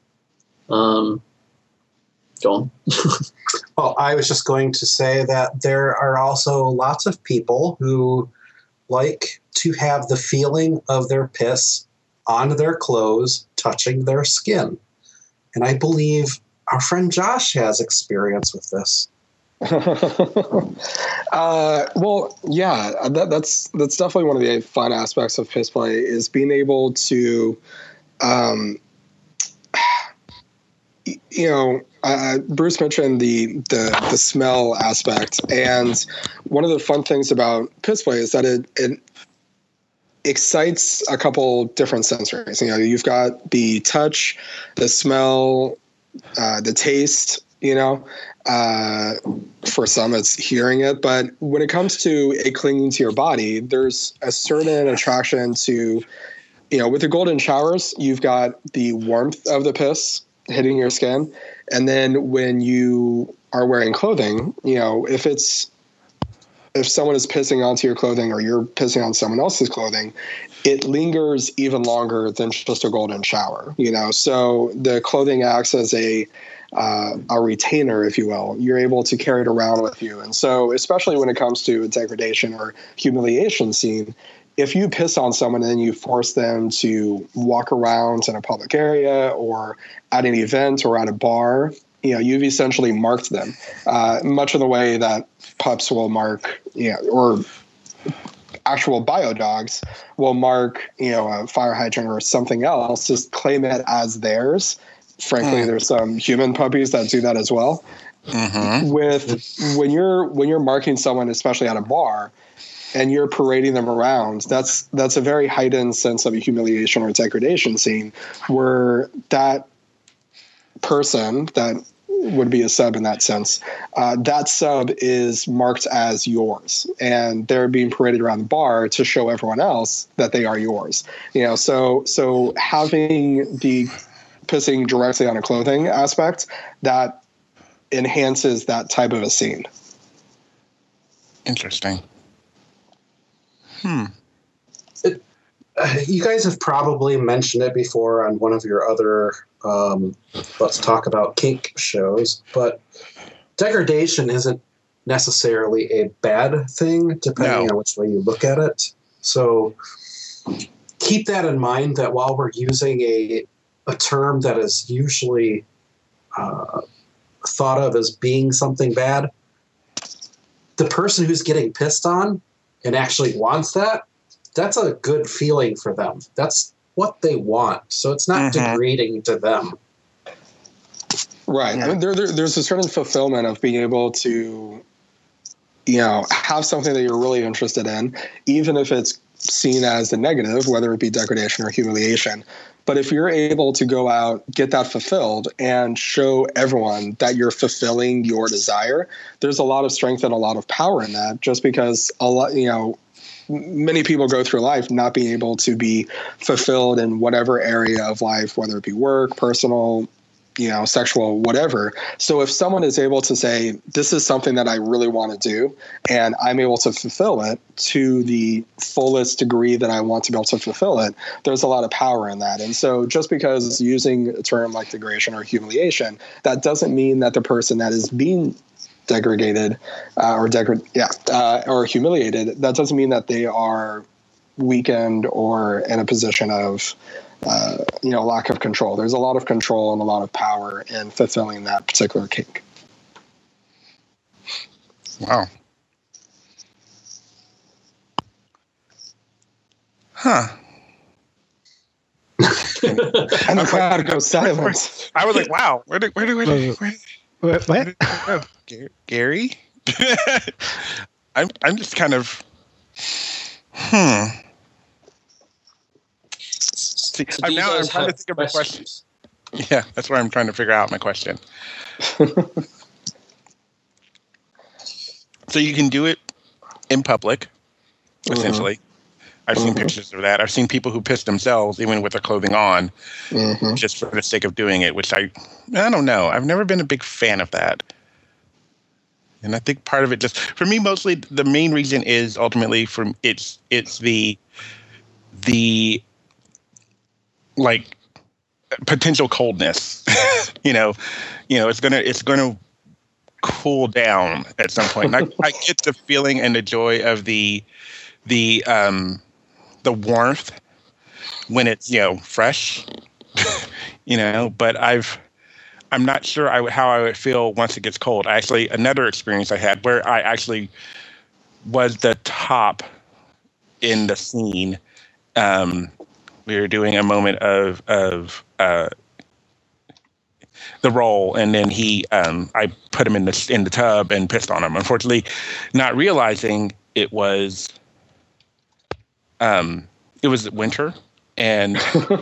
Go on. Well, I was just going to say that there are also lots of people who like to have the feeling of their piss on their clothes touching their skin. And I believe our friend Josh has experience with this. Well, yeah, that's definitely one of the fun aspects of piss play is being able to, Bruce mentioned the smell aspect, and one of the fun things about piss play is that it excites a couple different sensories. You've got the touch, the smell, the taste. For some it's hearing it, but when it comes to it clinging to your body, there's a certain attraction to, with the golden showers, you've got the warmth of the piss hitting your skin. And then when you are wearing clothing, if someone is pissing onto your clothing or you're pissing on someone else's clothing, it lingers even longer than just a golden shower, so the clothing acts as a retainer, if you will. You're able to carry it around with you. And so, especially when it comes to a degradation or humiliation scene, if you piss on someone and then you force them to walk around in a public area or at an event or at a bar, you've essentially marked them, much in the way that pups will mark, or actual bio dogs will mark, a fire hydrant or something else, just claim it as theirs. Frankly, there's some human puppies that do that as well. Mm-hmm. When you're marking someone, especially at a bar, and you're parading them around, that's a very heightened sense of a humiliation or degradation scene, where that person that would be a sub in that sense, that sub is marked as yours, and they're being paraded around the bar to show everyone else that they are yours. So having the pissing directly on a clothing aspect, that enhances that type of a scene. Interesting. You guys have probably mentioned it before on one of your other Let's Talk About Kink shows, but degradation isn't necessarily a bad thing, depending on which way you look at it. So keep that in mind, that while we're using a term that is usually thought of as being something bad, the person who's getting pissed on and actually wants that, that's a good feeling for them. That's what they want. So it's not degrading to them. Right. Yeah. I mean, there's a certain fulfillment of being able to, have something that you're really interested in, even if it's seen as a negative, whether it be degradation or humiliation. But if you're able to go out, get that fulfilled, and show everyone that you're fulfilling your desire, there's a lot of strength and a lot of power in that, just because many people go through life not being able to be fulfilled in whatever area of life, whether it be work, personal, sexual, whatever. So if someone is able to say, this is something that I really want to do, and I'm able to fulfill it to the fullest degree that I want to be able to fulfill it, there's a lot of power in that. And so just because using a term like degradation or humiliation, that doesn't mean that the person that is being degraded or humiliated, that doesn't mean that they are weakened or in a position of lack of control. There's a lot of control and a lot of power in fulfilling that particular kink. Wow. Huh. And the crowd goes silent. I was like, wow, where did What? go? Gary? I'm just kind of See, So I'm do you now I'm guys trying to have think of my question. questions? Yeah, that's where I'm trying to figure out my question. So you can do it in public, essentially. I've seen pictures of that. I've seen people who piss themselves even with their clothing on, just for the sake of doing it, which I don't know. I've never been a big fan of that. And I think part of it just, for me, mostly the main reason is ultimately from it's the like potential coldness. It's gonna cool down at some point. And I get the feeling and the joy of the warmth when it's fresh, but I'm not sure how I would feel once it gets cold. Another experience I had where I actually was the top in the scene. We were doing a moment of the role, and then I put him in the tub and pissed on him. Unfortunately, not realizing it was winter, and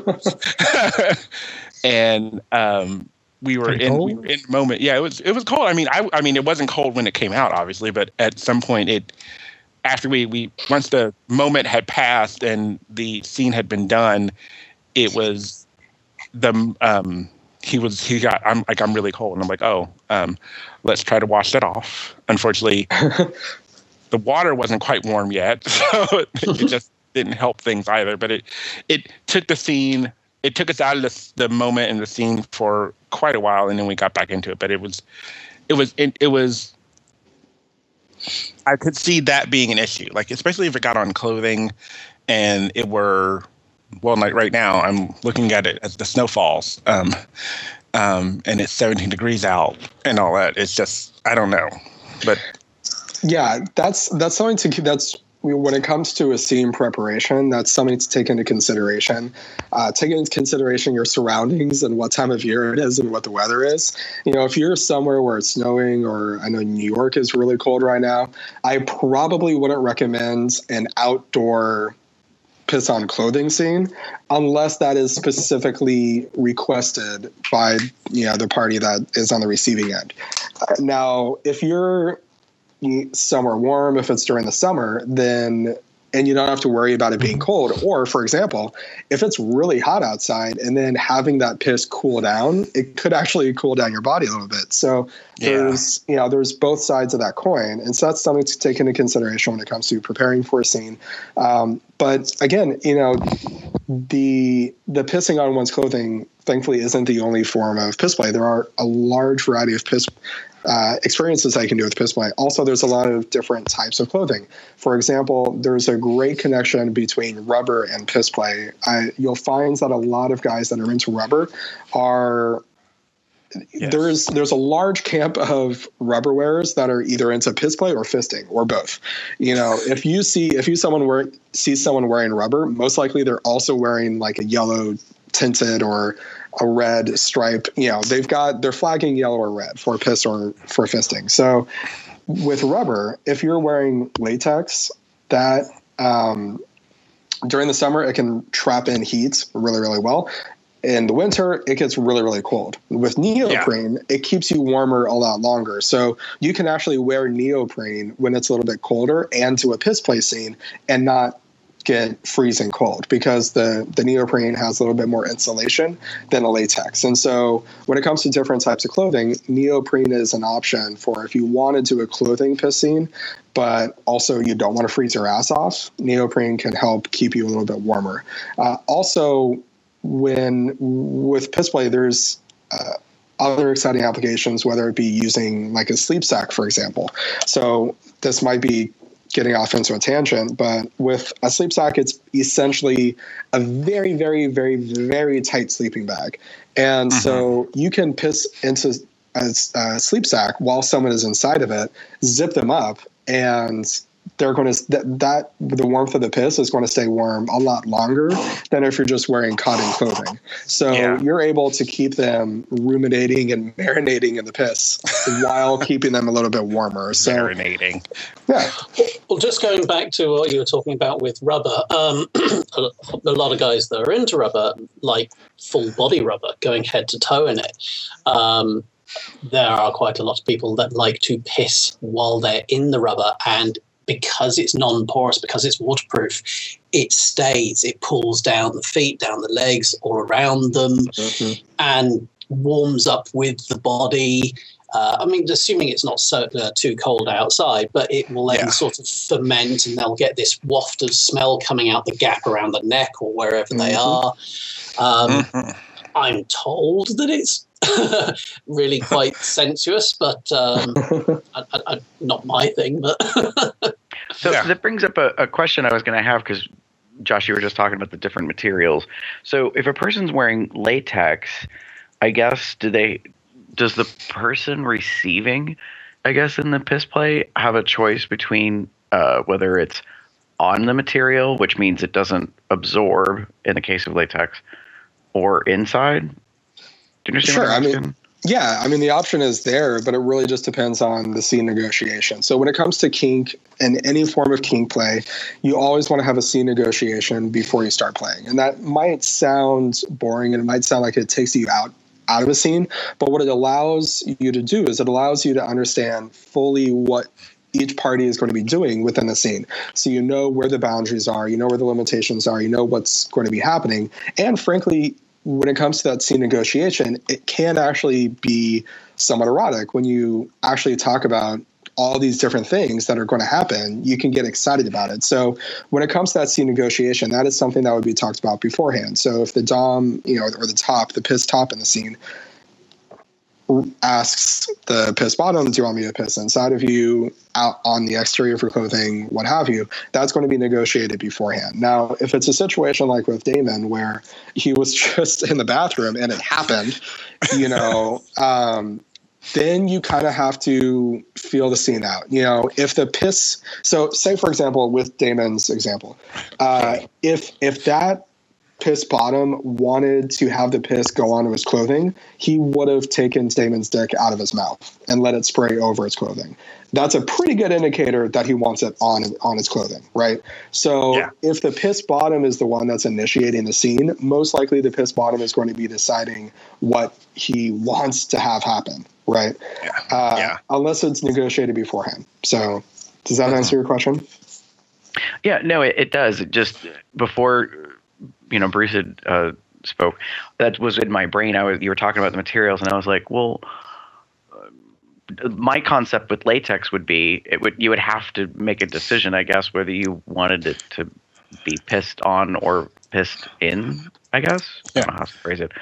we were in the moment. Yeah, it was cold. I mean, it wasn't cold when it came out, obviously, but at some point after we once the moment had passed and the scene had been done, it was I'm really cold, and I'm like, let's try to wash that off. Unfortunately, the water wasn't quite warm yet, so it just didn't help things either. But it took the scene. It took us out of the moment and the scene for quite a while, and then we got back into it. But it was. I could see that being an issue, like especially if it got on clothing, and it were like right now I'm looking at it as the snow falls, and it's 17 degrees out and all that. It's just I don't know, but yeah, that's something when it comes to a scene preparation, that's something to take into consideration. Take into consideration your surroundings and what time of year it is and what the weather is. If you're somewhere where it's snowing, or I know New York is really cold right now, I probably wouldn't recommend an outdoor piss on clothing scene unless that is specifically requested by the party that is on the receiving end. Now, if you're somewhere warm, if it's during the summer, and you don't have to worry about it being cold. Or, for example, if it's really hot outside and then having that piss cool down, it could actually cool down your body a little bit. So there's both sides of that coin. And so that's something to take into consideration when it comes to preparing for a scene. But again, the pissing on one's clothing, thankfully, isn't the only form of piss play. There are a large variety of piss experiences I can do with piss play. Also, there's a lot of different types of clothing. For example, there's a great connection between rubber and piss play. You'll find that a lot of guys that are into rubber are there's a large camp of rubber wearers that are either into piss play or fisting or both. If you see someone wearing rubber, most likely they're also wearing like a yellow tinted or a red stripe. They're flagging yellow or red for piss or for fisting. So with rubber, if you're wearing latex, that during the summer it can trap in heat really, really well. In the winter, it gets really, really cold. With neoprene, it keeps you warmer a lot longer. So you can actually wear neoprene when it's a little bit colder and to a piss play scene and not get freezing cold, because the neoprene has a little bit more insulation than a latex. And so when it comes to different types of clothing, neoprene is an option for if you want to do a clothing piss scene, but also you don't want to freeze your ass off. Neoprene can help keep you a little bit warmer. Also, with piss play, there's other exciting applications, whether it be using like a sleep sack, for example. So this might be getting off into a tangent, but with a sleep sack, it's essentially a very, very, very, very tight sleeping bag. And so you can piss into a sleep sack while someone is inside of it, zip them up, and they're going to the warmth of the piss is going to stay warm a lot longer than if you're just wearing cotton clothing. So you're able to keep them ruminating and marinating in the piss while keeping them a little bit warmer. So marinating. Yeah. Well, just going back to what you were talking about with rubber, a lot of guys that are into rubber like full body rubber, going head to toe in it. There are quite a lot of people that like to piss while they're in the rubber, and because it's non-porous, because it's waterproof, it stays. It pulls down the feet, down the legs, all around them, and warms up with the body. I mean, assuming it's not too cold outside, but it will then sort of ferment, and they'll get this waft of smell coming out the gap around the neck or wherever they are. I'm told that it's really quite sensuous, but not my thing. But so that brings up a question I was going to have, because Josh, you were just talking about the different materials. So if a person's wearing latex, I guess does the person receiving, I guess, in the piss play have a choice between whether it's on the material, which means it doesn't absorb in the case of latex, or inside? Do you understand what I'm asking? Yeah, I mean, the option is there, but it really just depends on the scene negotiation. So when it comes to kink and any form of kink play, you always want to have a scene negotiation before you start playing. And that might sound boring, and it might sound like it takes you out of a scene, but what it allows you to do is it allows you to understand fully what each party is going to be doing within the scene. So you know where the boundaries are, you know where the limitations are, you know what's going to be happening. And frankly, when it comes to that scene negotiation, it can actually be somewhat erotic. When you actually talk about all these different things that are going to happen, you can get excited about it. So when it comes to that scene negotiation, that is something that would be talked about beforehand. So if the dom, or the piss top in the scene asks the piss bottom, do you want me to piss inside of you, out on the exterior of your clothing, what have you, that's going to be negotiated beforehand. Now, if it's a situation like with Damon where he was just in the bathroom and it happened, then you kind of have to feel the scene out. If the piss, so say for example, with Damon's example, if that piss bottom wanted to have the piss go onto his clothing, he would have taken Damon's dick out of his mouth and let it spray over his clothing. That's a pretty good indicator that he wants it on his clothing, right? So if the piss bottom is the one that's initiating the scene, most likely the piss bottom is going to be deciding what he wants to have happen, right? Unless it's negotiated beforehand. So does that answer your question? Yeah, no, it does. It just before Bruce had spoke, that was in my brain. You were talking about the materials, and I was like, well, my concept with latex would be you would have to make a decision, I guess, whether you wanted it to be pissed on or pissed in, I guess. I don't know how to phrase it.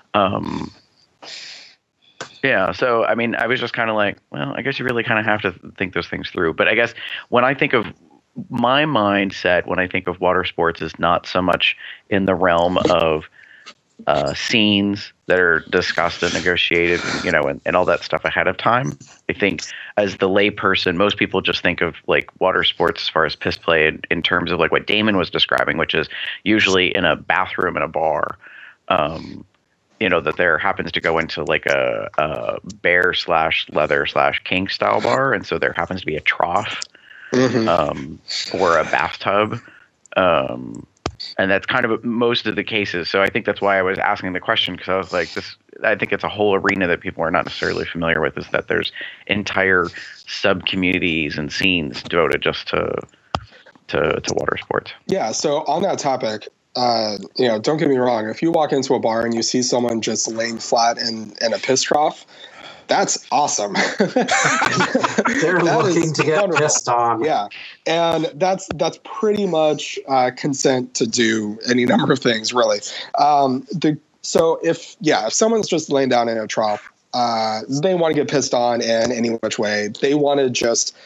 So I mean, I was just kind of like, well, I guess you really kind of have to think those things through. But I guess when I think of my mindset, when I think of water sports, is not so much in the realm of scenes that are discussed and negotiated, and all that stuff ahead of time. I think as the layperson, most people just think of like water sports as far as piss play in terms of like what Damon was describing, which is usually in a bathroom in a bar. That there happens to go into like a bear/leather/kink style bar, and so there happens to be a trough. Or a bathtub. And that's kind of most of the cases. So I think that's why I was asking the question, because I was like, I think it's a whole arena that people are not necessarily familiar with, is that there's entire sub-communities and scenes devoted just to water sports. Yeah, so on that topic, don't get me wrong. If you walk into a bar and you see someone just laying flat in a piss trough, that's awesome. They're looking to get pissed on. Yeah. And that's pretty much consent to do any number of things, really. So if someone's just laying down in a trough, they want to get pissed on in any which way. They want to just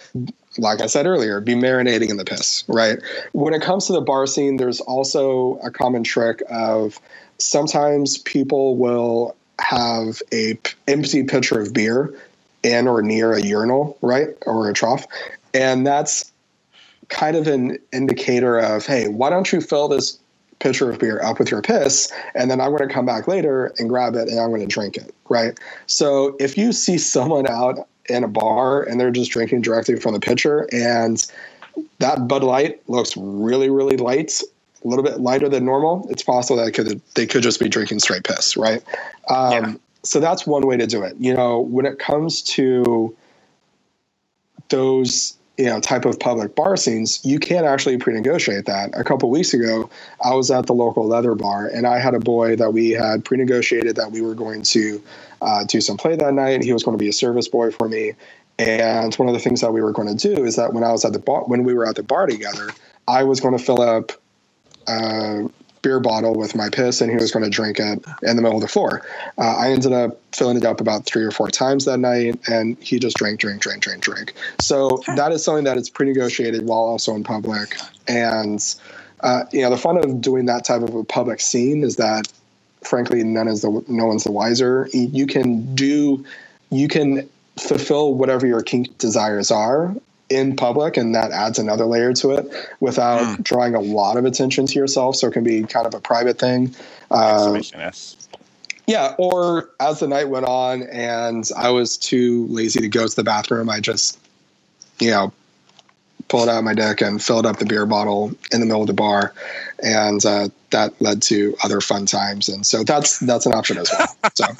like I said earlier, be marinating in the piss, right? When it comes to the bar scene, there's also a common trick of sometimes people will have a empty pitcher of beer in or near a urinal, right? Or a trough. And that's kind of an indicator of, hey, why don't you fill this pitcher of beer up with your piss, and then I'm going to come back later and grab it and I'm going to drink it, right? So if you see someone out in a bar and they're just drinking directly from the pitcher and that Bud Light looks really, really light, a little bit lighter than normal, it's possible that they could just be drinking straight piss, right? So that's one way to do it. You know, when it comes to those, you know, type of public bar scenes, you can actually pre-negotiate that. A couple of weeks ago, I was at the local leather bar, and I had a boy that we had pre-negotiated that we were going to do some play that night. He was going to be a service boy for me. And one of the things that we were going to do is that when we were at the bar together, I was going to fill up a beer bottle with my piss, and he was going to drink it in the middle of the floor. I ended up filling it up about 3 or 4 times that night, and he just drank. So that is something that is pre-negotiated while also in public. And you know, the fun of doing that type of a public scene is that, frankly, no one's the wiser. You can fulfill whatever your kink desires are in public, and that adds another layer to it without drawing a lot of attention to yourself. So it can be kind of a private thing. Yeah. Or as the night went on and I was too lazy to go to the bathroom, I just, you know, pulled out my dick and filled up the beer bottle in the middle of the bar. And that led to other fun times. And so that's an option as well.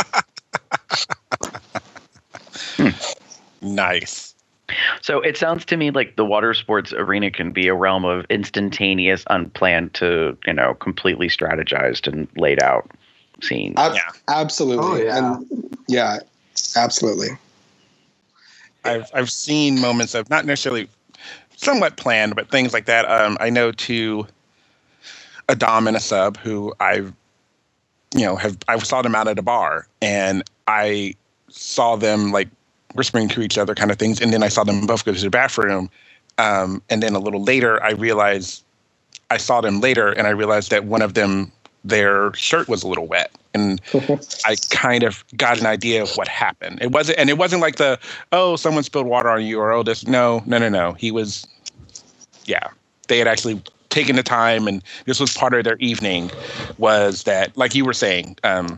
So. Nice. So it sounds to me like the water sports arena can be a realm of instantaneous, unplanned to, you know, completely strategized and laid out scenes. Absolutely. Oh, yeah. And yeah, absolutely. I've seen moments of not necessarily somewhat planned, but things like that. I know to a dom and a sub who I saw them out at a bar, and I saw them like whispering to each other kind of things. And then I saw them both go to the bathroom. And then a little later, I saw them later and I realized that one of them, their shirt was a little wet. And I kind of got an idea of what happened. It wasn't like someone spilled water on you or, no. He was, they had actually taken the time, and this was part of their evening, was that, like you were saying,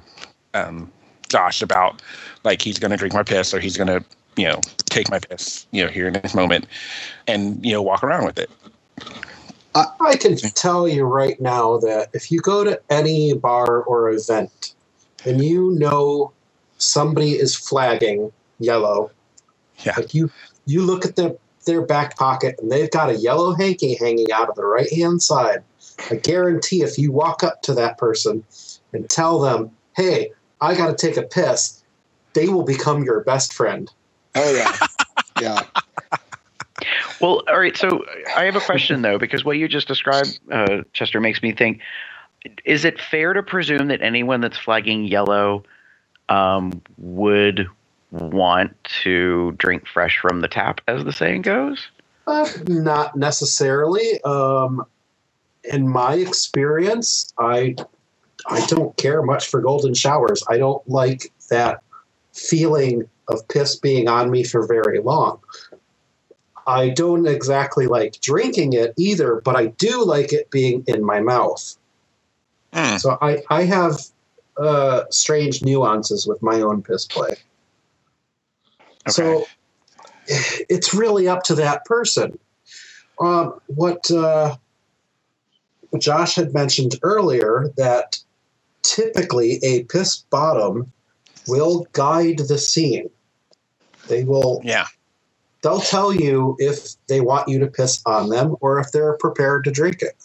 Josh, about like he's going to drink my piss or he's going to, you know, take my piss, you know, here in this moment and, you know, walk around with it. I can tell you right now that if you go to any bar or event and you know somebody is flagging yellow, like you look at their back pocket and they've got a yellow hanky hanging out of the right-hand side. I guarantee if you walk up to that person and tell them, hey, I got to take a piss, they will become your best friend. Oh, yeah. Yeah. Well, all right. So I have a question, though, because what you just described, Chester, makes me think, is it fair to presume that anyone that's flagging yellow would want to drink fresh from the tap, as the saying goes? Not necessarily. In my experience, I don't care much for golden showers. I don't like that feeling of piss being on me for very long. I don't exactly like drinking it either, but I do like it being in my mouth. So I have strange nuances with my own piss play. Okay. So it's really up to that person. What Josh had mentioned earlier, that typically a piss bottom will guide the scene. They will. Yeah. They'll tell you if they want you to piss on them or if they're prepared to drink it.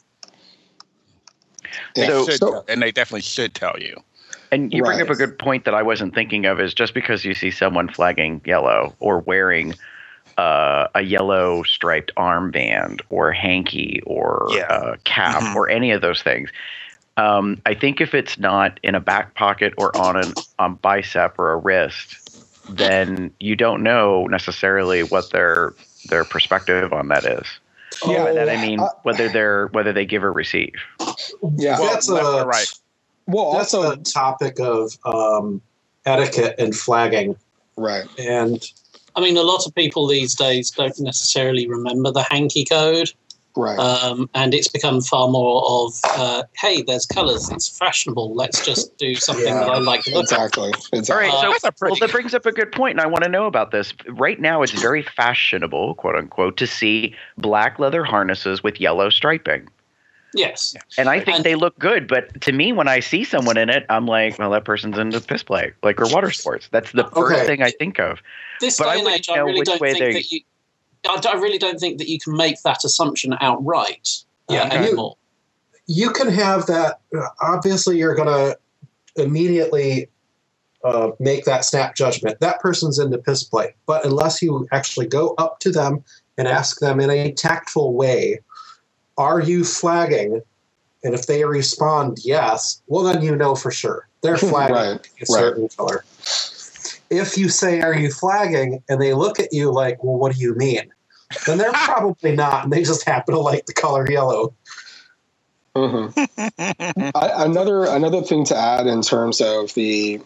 And they definitely should tell you. And you bring up a good point that I wasn't thinking of, is just because you see someone flagging yellow or wearing a yellow striped armband or hanky or cap or any of those things. I think if it's not in a back pocket or on a bicep or a wrist, then you don't know necessarily what they're their perspective on that is. Yeah, By that I mean whether they give or receive. Yeah, Well, That's left or right. well, That's also a topic of etiquette and flagging. right. And I mean, a lot of people these days don't necessarily remember the hanky code. Right. And it's become far more of, hey, there's colours, it's fashionable, let's just do something that I like to look at. Exactly. All right, so That's a pretty that brings up a good point, and I want to know about this. Right now, it's very fashionable, quote unquote, to see black leather harnesses with yellow striping. Yes. And I think they look good, but to me, when I see someone in it, I'm like, well, that person's into piss play, like, or water sports. That's the first thing I think of. This But day I and wouldn't age, I know really which don't way think they- that you. I really don't think that you can make that assumption outright anymore. you can have that. Obviously, you're going to immediately make that snap judgment. That person's into piss play. But unless you actually go up to them and ask them in a tactful way, are you flagging? And if they respond yes, well, then you know for sure. They're flagging a certain color. If you say, are you flagging? And they look at you like, well, what do you mean? Then they're probably not, and they just happen to like the color yellow. Mm-hmm. Another thing to add in terms of the,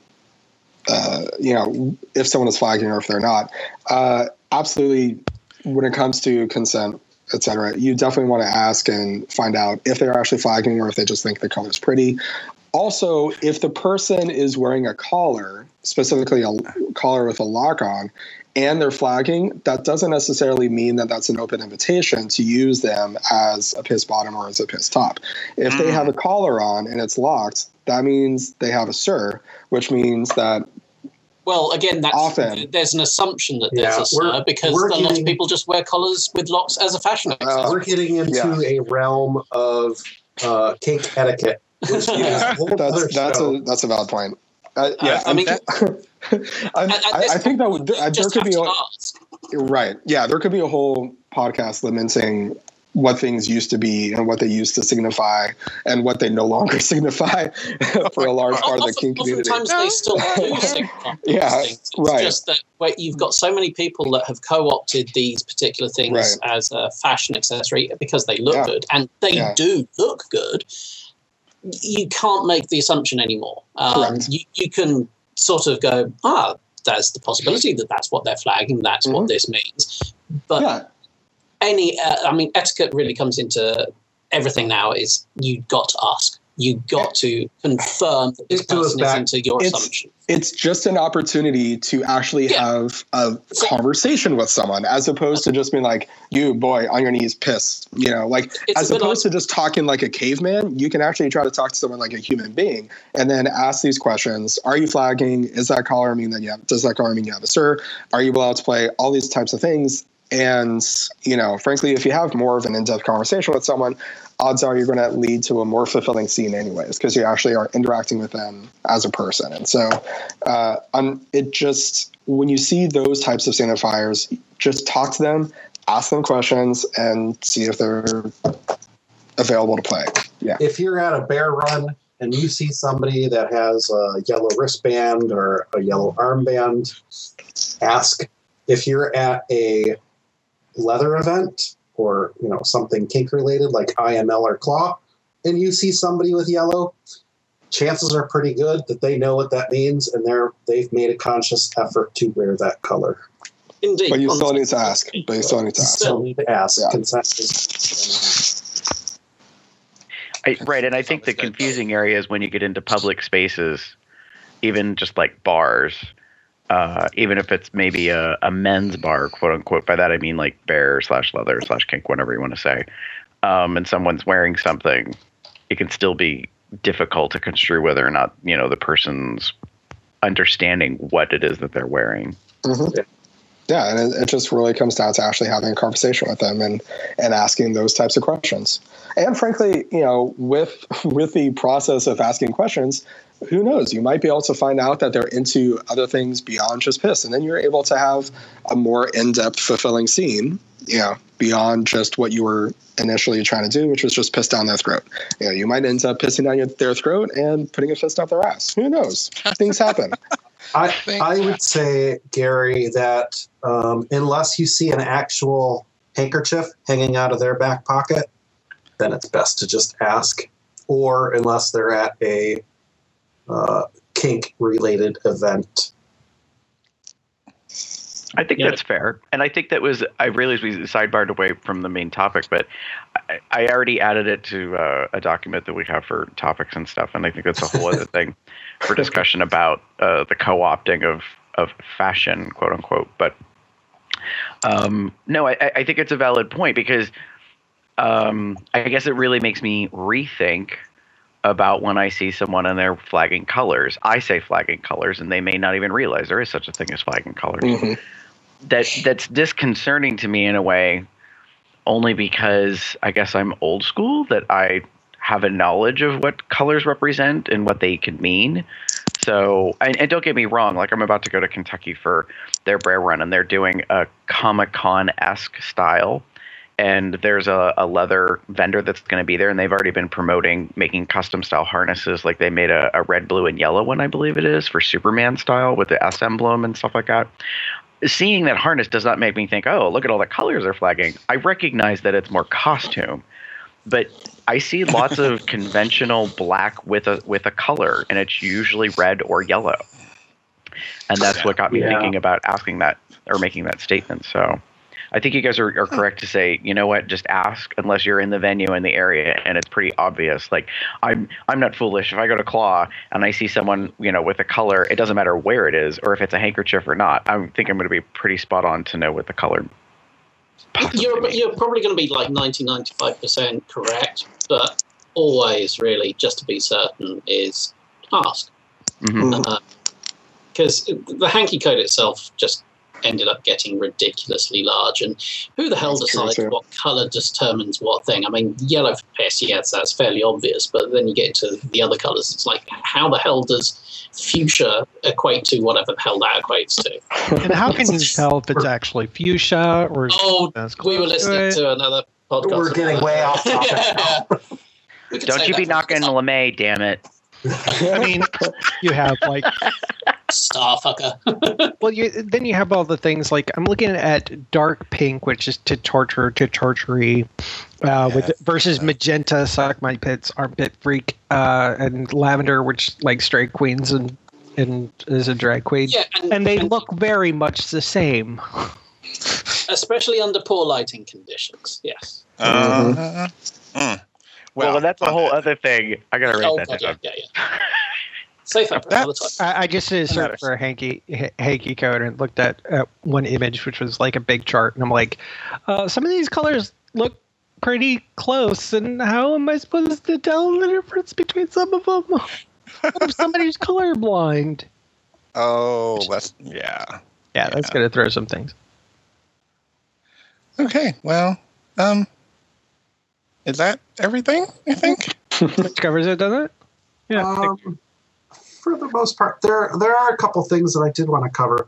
if someone is flagging or if they're not, absolutely, when it comes to consent, etc., you definitely want to ask and find out if they're actually flagging or if they just think the color is pretty. Also, if the person is wearing a collar, specifically a collar with a lock on, and they're flagging, that doesn't necessarily mean that that's an open invitation to use them as a piss bottom or as a piss top. If they have a collar on and it's locked, that means they have a sir, which means that Well, again, there's an assumption that there's a sir because a lot of people just wear collars with locks as a fashion accessory. We're getting into a realm of kink etiquette. Which that's a valid point. I think that there could be there could be a whole podcast lamenting what things used to be and what they used to signify and what they no longer signify for a large part of the kink community. Oftentimes they still do signify things. It's just that you've got so many people that have co-opted these particular things as a fashion accessory because they look good, and they do look good. You can't make the assumption anymore. You can sort of go, there's the possibility that that's what they're flagging, that's what this means. But etiquette really comes into everything now is you've got to ask. You've got to confirm that this person is into your assumption. It's just an opportunity to actually have a conversation with someone as opposed to just being like, you boy on your knees, piss, as opposed to just talking like a caveman. You can actually try to talk to someone like a human being and then ask these questions. Are you flagging? Is that collar mean that does that collar mean you have a sir? Are you allowed to play? All these types of things. And, frankly, if you have more of an in-depth conversation with someone, odds are you're going to lead to a more fulfilling scene anyways, because you actually are interacting with them as a person. And so when you see those types of signifiers, just talk to them, ask them questions, and see if they're available to play. Yeah. If you're at a bear run and you see somebody that has a yellow wristband or a yellow armband, ask. If you're at a leather event or something kink related like IML or Claw, and you see somebody with yellow, chances are pretty good that they know what that means and they've made a conscious effort to wear that color. Indeed. But you still need to ask. Still need to ask. Yeah. Consent is right, and I think the confusing area is when you get into public spaces, even just like bars. Even if it's maybe a men's bar, quote unquote. By that I mean like bear / leather / kink, whatever you want to say. And someone's wearing something, it can still be difficult to construe whether or not the person's understanding what it is that they're wearing. Mm-hmm. Yeah, and it just really comes down to actually having a conversation with them and asking those types of questions. And frankly, with the process of asking questions, who knows? You might be able to find out that they're into other things beyond just piss, and then you're able to have a more in-depth, fulfilling scene, beyond just what you were initially trying to do, which was just piss down their throat. You might end up pissing down their throat and putting a fist up their ass. Who knows? Things happen. I would say, Gary, that unless you see an actual handkerchief hanging out of their back pocket, then it's best to just ask. Or unless they're at a kink-related event. I think that's fair. And I think that was, I realized we sidebarred away from the main topic, but I already added it to a document that we have for topics and stuff. And I think that's a whole other thing for discussion about the co-opting of fashion, quote unquote. But no, I think it's a valid point because I guess it really makes me rethink about when I see someone and they're flagging colors. I say flagging colors, and they may not even realize there is such a thing as flagging colors. Mm-hmm. That's disconcerting to me in a way, only because I guess I'm old school, that I have a knowledge of what colors represent and what they could mean. So, and don't get me wrong, like I'm about to go to Kentucky for their Brer Run, and they're doing a Comic-Con-esque style. And there's a leather vendor that's going to be there, and they've already been promoting making custom style harnesses. Like they made a red, blue, and yellow one, I believe it is, for Superman style with the S emblem and stuff like that. Seeing that harness does not make me think, oh, look at all the colors they're flagging. I recognize that it's more costume, but I see lots of conventional black with a color, and it's usually red or yellow. And that's what got me thinking about asking that or making that statement. So I think you guys are correct to say, you know what, just ask unless you're in the venue in the area and it's pretty obvious. Like I'm not foolish. If I go to Claw and I see someone, with a color, it doesn't matter where it is or if it's a handkerchief or not. I think I'm going to be pretty spot on to know what the color. You're probably going to be like 90-95% correct, but always really, just to be certain, is ask. Because the hanky code itself just ended up getting ridiculously large, and who the hell decides what color determines what thing? I mean, yellow for piss, yes, that's fairly obvious, but then you get into the other colors, it's like, how the hell does fuchsia equate to whatever the hell that equates to? And how can you tell if it's actually fuchsia or? Oh, we were listening to another podcast. We're getting way off topic. Don't you be knocking LeMay, damn it. I mean, you have like Starfucker. Well, then you have all the things like I'm looking at dark pink, which is to tortury, versus magenta, suck my pits, armpit freak, and lavender, which like stray queens and is a drag queen. Yeah, and they look very much the same, especially under poor lighting conditions. Yes. Well, that's a whole other thing. I gotta write that down. Yeah. Safe for another time. I just did a search for a hanky code and looked at one image, which was like a big chart, and I'm like, some of these colors look pretty close, and how am I supposed to tell the difference between some of them? If somebody's colorblind. Oh, that's that's gonna throw some things. Okay, well, is that everything, I think? Which covers it, doesn't it? Yeah. For the most part, there are a couple things that I did want to cover.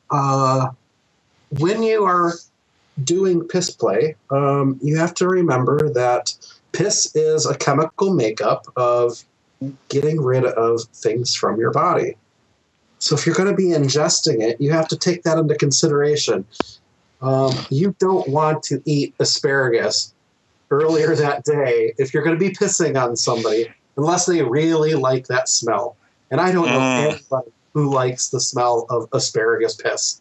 When you are doing piss play, you have to remember that piss is a chemical makeup of getting rid of things from your body. So if you're going to be ingesting it, you have to take that into consideration. You don't want to eat asparagus earlier that day if you're going to be pissing on somebody, unless they really like that smell. And I don't know anybody who likes the smell of asparagus piss.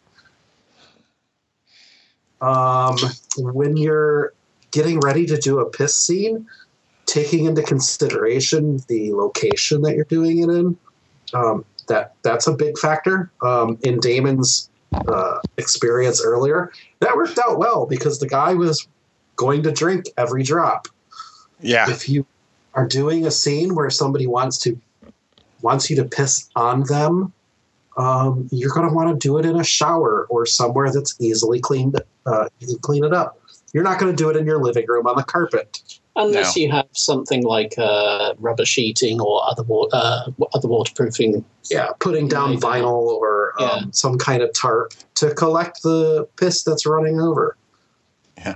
When you're getting ready to do a piss scene, taking into consideration the location that you're doing it in, that's a big factor. In Damon's experience earlier, that worked out well because the guy was going to drink every drop. Yeah. If you are doing a scene where somebody wants you to piss on them, you're going to want to do it in a shower or somewhere that's easily cleaned. You can clean it up. You're not going to do it in your living room on the carpet. Unless you have something like rubber sheeting or other waterproofing. Yeah, putting down vinyl or some kind of tarp to collect the piss that's running over. Yeah.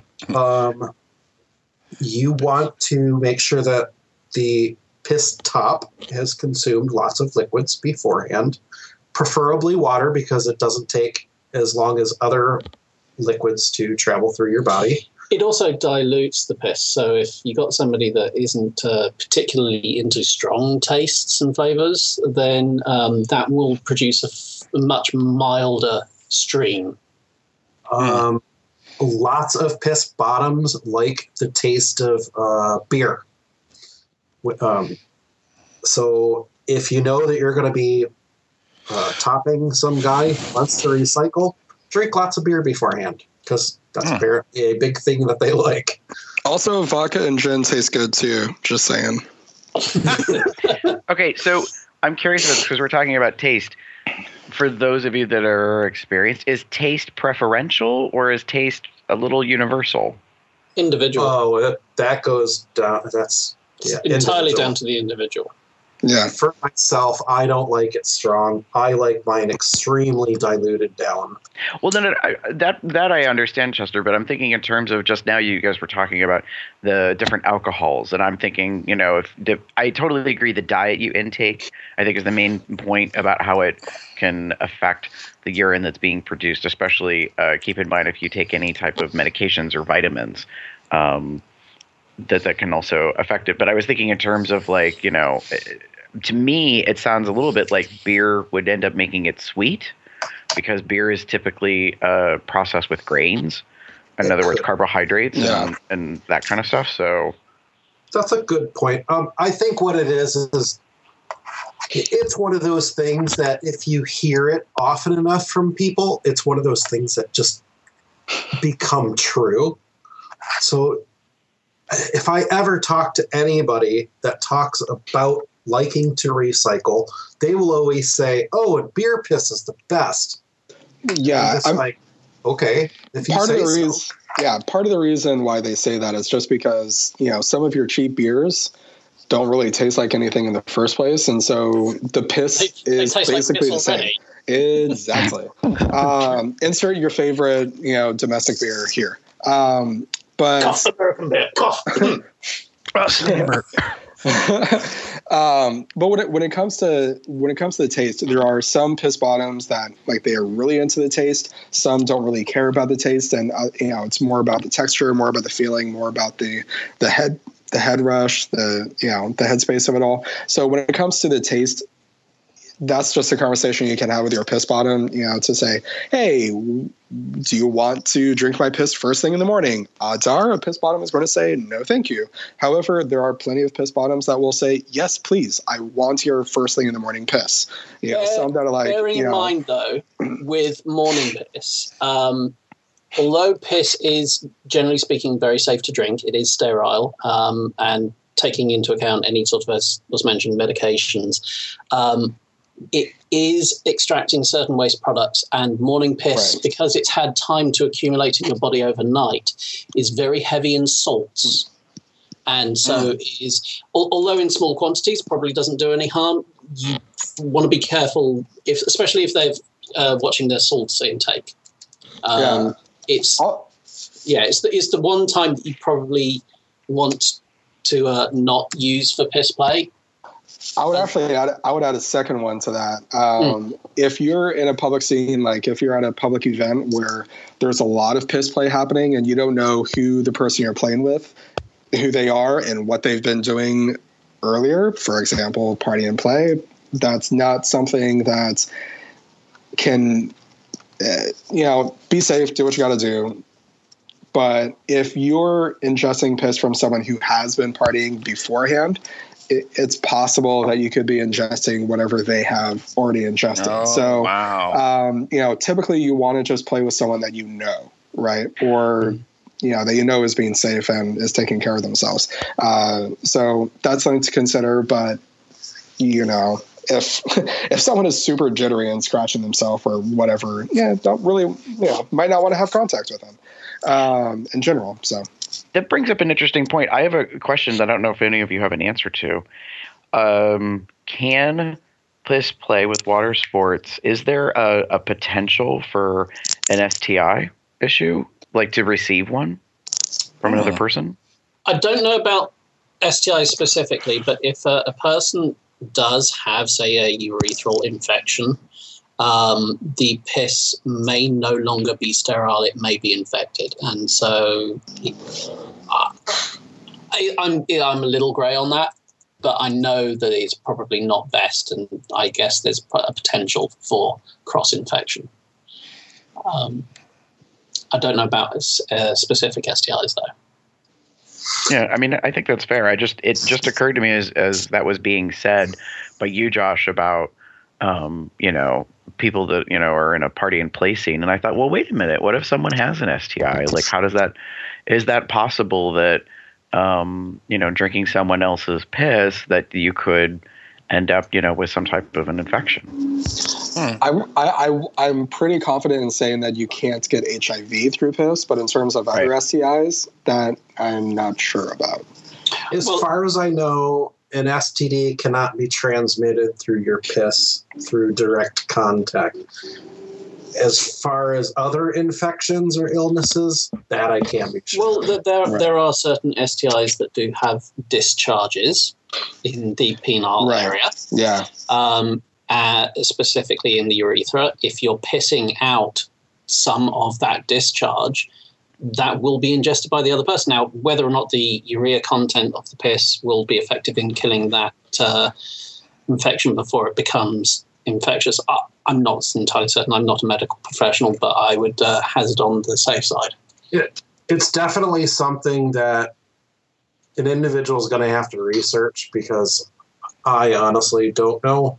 You want to make sure that the piss top has consumed lots of liquids beforehand. preferably water because it doesn't take as long as other liquids to travel through your body. It also dilutes the piss. So if you got somebody that isn't particularly into strong tastes and flavors, then that will produce a much milder stream. Lots of piss bottoms like the taste of beer. So if you know that you're going to be topping some guy who wants to recycle, drink lots of beer beforehand, because that's apparently a big thing that they like. Also, vodka and gin taste good too. Just saying. Okay, so I'm curious about this because we're talking about taste. For those of you that are experienced, is taste preferential or is taste a little universal? Individual. Oh, that goes down. That's entirely down to the individual. Yeah. For myself, I don't like it strong. I like mine extremely diluted down. Well, then that I understand, Chester, but I'm thinking in terms of just now you guys were talking about the different alcohols, and I'm thinking, I totally agree the diet you intake, I think, is the main point about how it can affect the urine that's being produced, especially keep in mind if you take any type of medications or vitamins, that can also affect it. But I was thinking in terms of to me, it sounds a little bit like beer would end up making it sweet because beer is typically processed with grains. In other words, carbohydrates and that kind of stuff. So that's a good point. I think what it is it's one of those things that if you hear it often enough from people, it's one of those things that just become true. So if I ever talk to anybody that talks about liking to recycle, they will always say, "Oh, and beer piss is the best." Yeah, I'm like, okay. If you say so. Part of the reason why they say that is just because some of your cheap beers don't really taste like anything in the first place, and so the piss is basically the same. Exactly. Insert your favorite domestic beer here. But American beer. But when it comes to the taste, there are some piss bottoms that they are really into the taste. Some don't really care about the taste, and it's more about the texture, more about the feeling, more about the head rush, the headspace of it all. So when it comes to the taste, that's just a conversation you can have with your piss bottom, to say, hey, do you want to drink my piss first thing in the morning? Odds are a piss bottom is going to say, no, thank you. However, there are plenty of piss bottoms that will say, yes, please, I want your first thing in the morning piss. Some that are like, bearing in mind, though, with morning piss, although piss is, generally speaking, very safe to drink, it is sterile, and taking into account any sort of, as was mentioned, medications, it is extracting certain waste products, and morning piss, because it's had time to accumulate in your body overnight, is very heavy in salts. And so is, although in small quantities, probably doesn't do any harm. You want to be careful, especially if they're watching their salt intake. It's the one time that you probably want to not use for piss play. I would add a second one to that. If you're in a public scene, if you're at a public event where there's a lot of piss play happening and you don't know who the person you're playing with, who they are and what they've been doing earlier, for example, party and play, that's not something that can, be safe, do what you got to do. But if you're ingesting piss from someone who has been partying beforehand, it's possible that you could be ingesting whatever they have already ingested. Typically you want to just play with someone that right? Or, that is being safe and is taking care of themselves. So that's something to consider. But, if someone is super jittery and scratching themselves or whatever, don't really, might not want to have contact with them in general. So. That brings up an interesting point. I have a question that I don't know if any of you have an answer to. Can piss play with water sports? Is there a potential for an STI issue, to receive one from another person? I don't know about STIs specifically, but if a person does have, say, a urethral infection, the piss may no longer be sterile. It may be infected. And so I'm a little grey on that, but I know that it's probably not best, and I guess there's a potential for cross-infection. I don't know about specific STIs, though. Yeah, I mean, I think that's fair. It just occurred to me as that was being said by you, Josh, about people that are in a party and play scene, and I thought, well, wait a minute, what if someone has an STI? Like, is that possible that drinking someone else's piss that you could end up with some type of an infection? I'm pretty confident in saying that you can't get HIV through piss, but in terms of other STIs, that I'm not sure about. As far as I know, an STD cannot be transmitted through your piss through direct contact. As far as other infections or illnesses, that I can't be sure. Well, there are certain STIs that do have discharges in the penile area. Yeah. Specifically in the urethra. If you're pissing out some of that discharge, that will be ingested by the other person. Now, whether or not the urea content of the piss will be effective in killing that infection before it becomes infectious, I'm not entirely certain. I'm not a medical professional, but I would hazard on the safe side. It's definitely something that an individual is going to have to research, because I honestly don't know.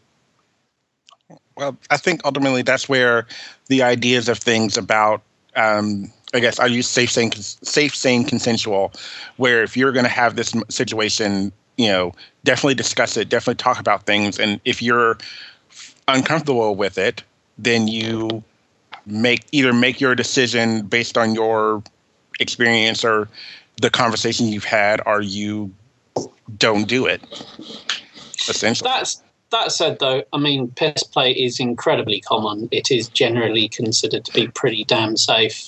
Well, I think ultimately that's where the ideas of things about, I guess I use safe, sane, consensual, where if you're going to have this situation, definitely discuss it, definitely talk about things. And if you're uncomfortable with it, then you make your decision based on your experience or the conversation you've had, or you don't do it, essentially. That said, though, I mean, piss play is incredibly common. It is generally considered to be pretty damn safe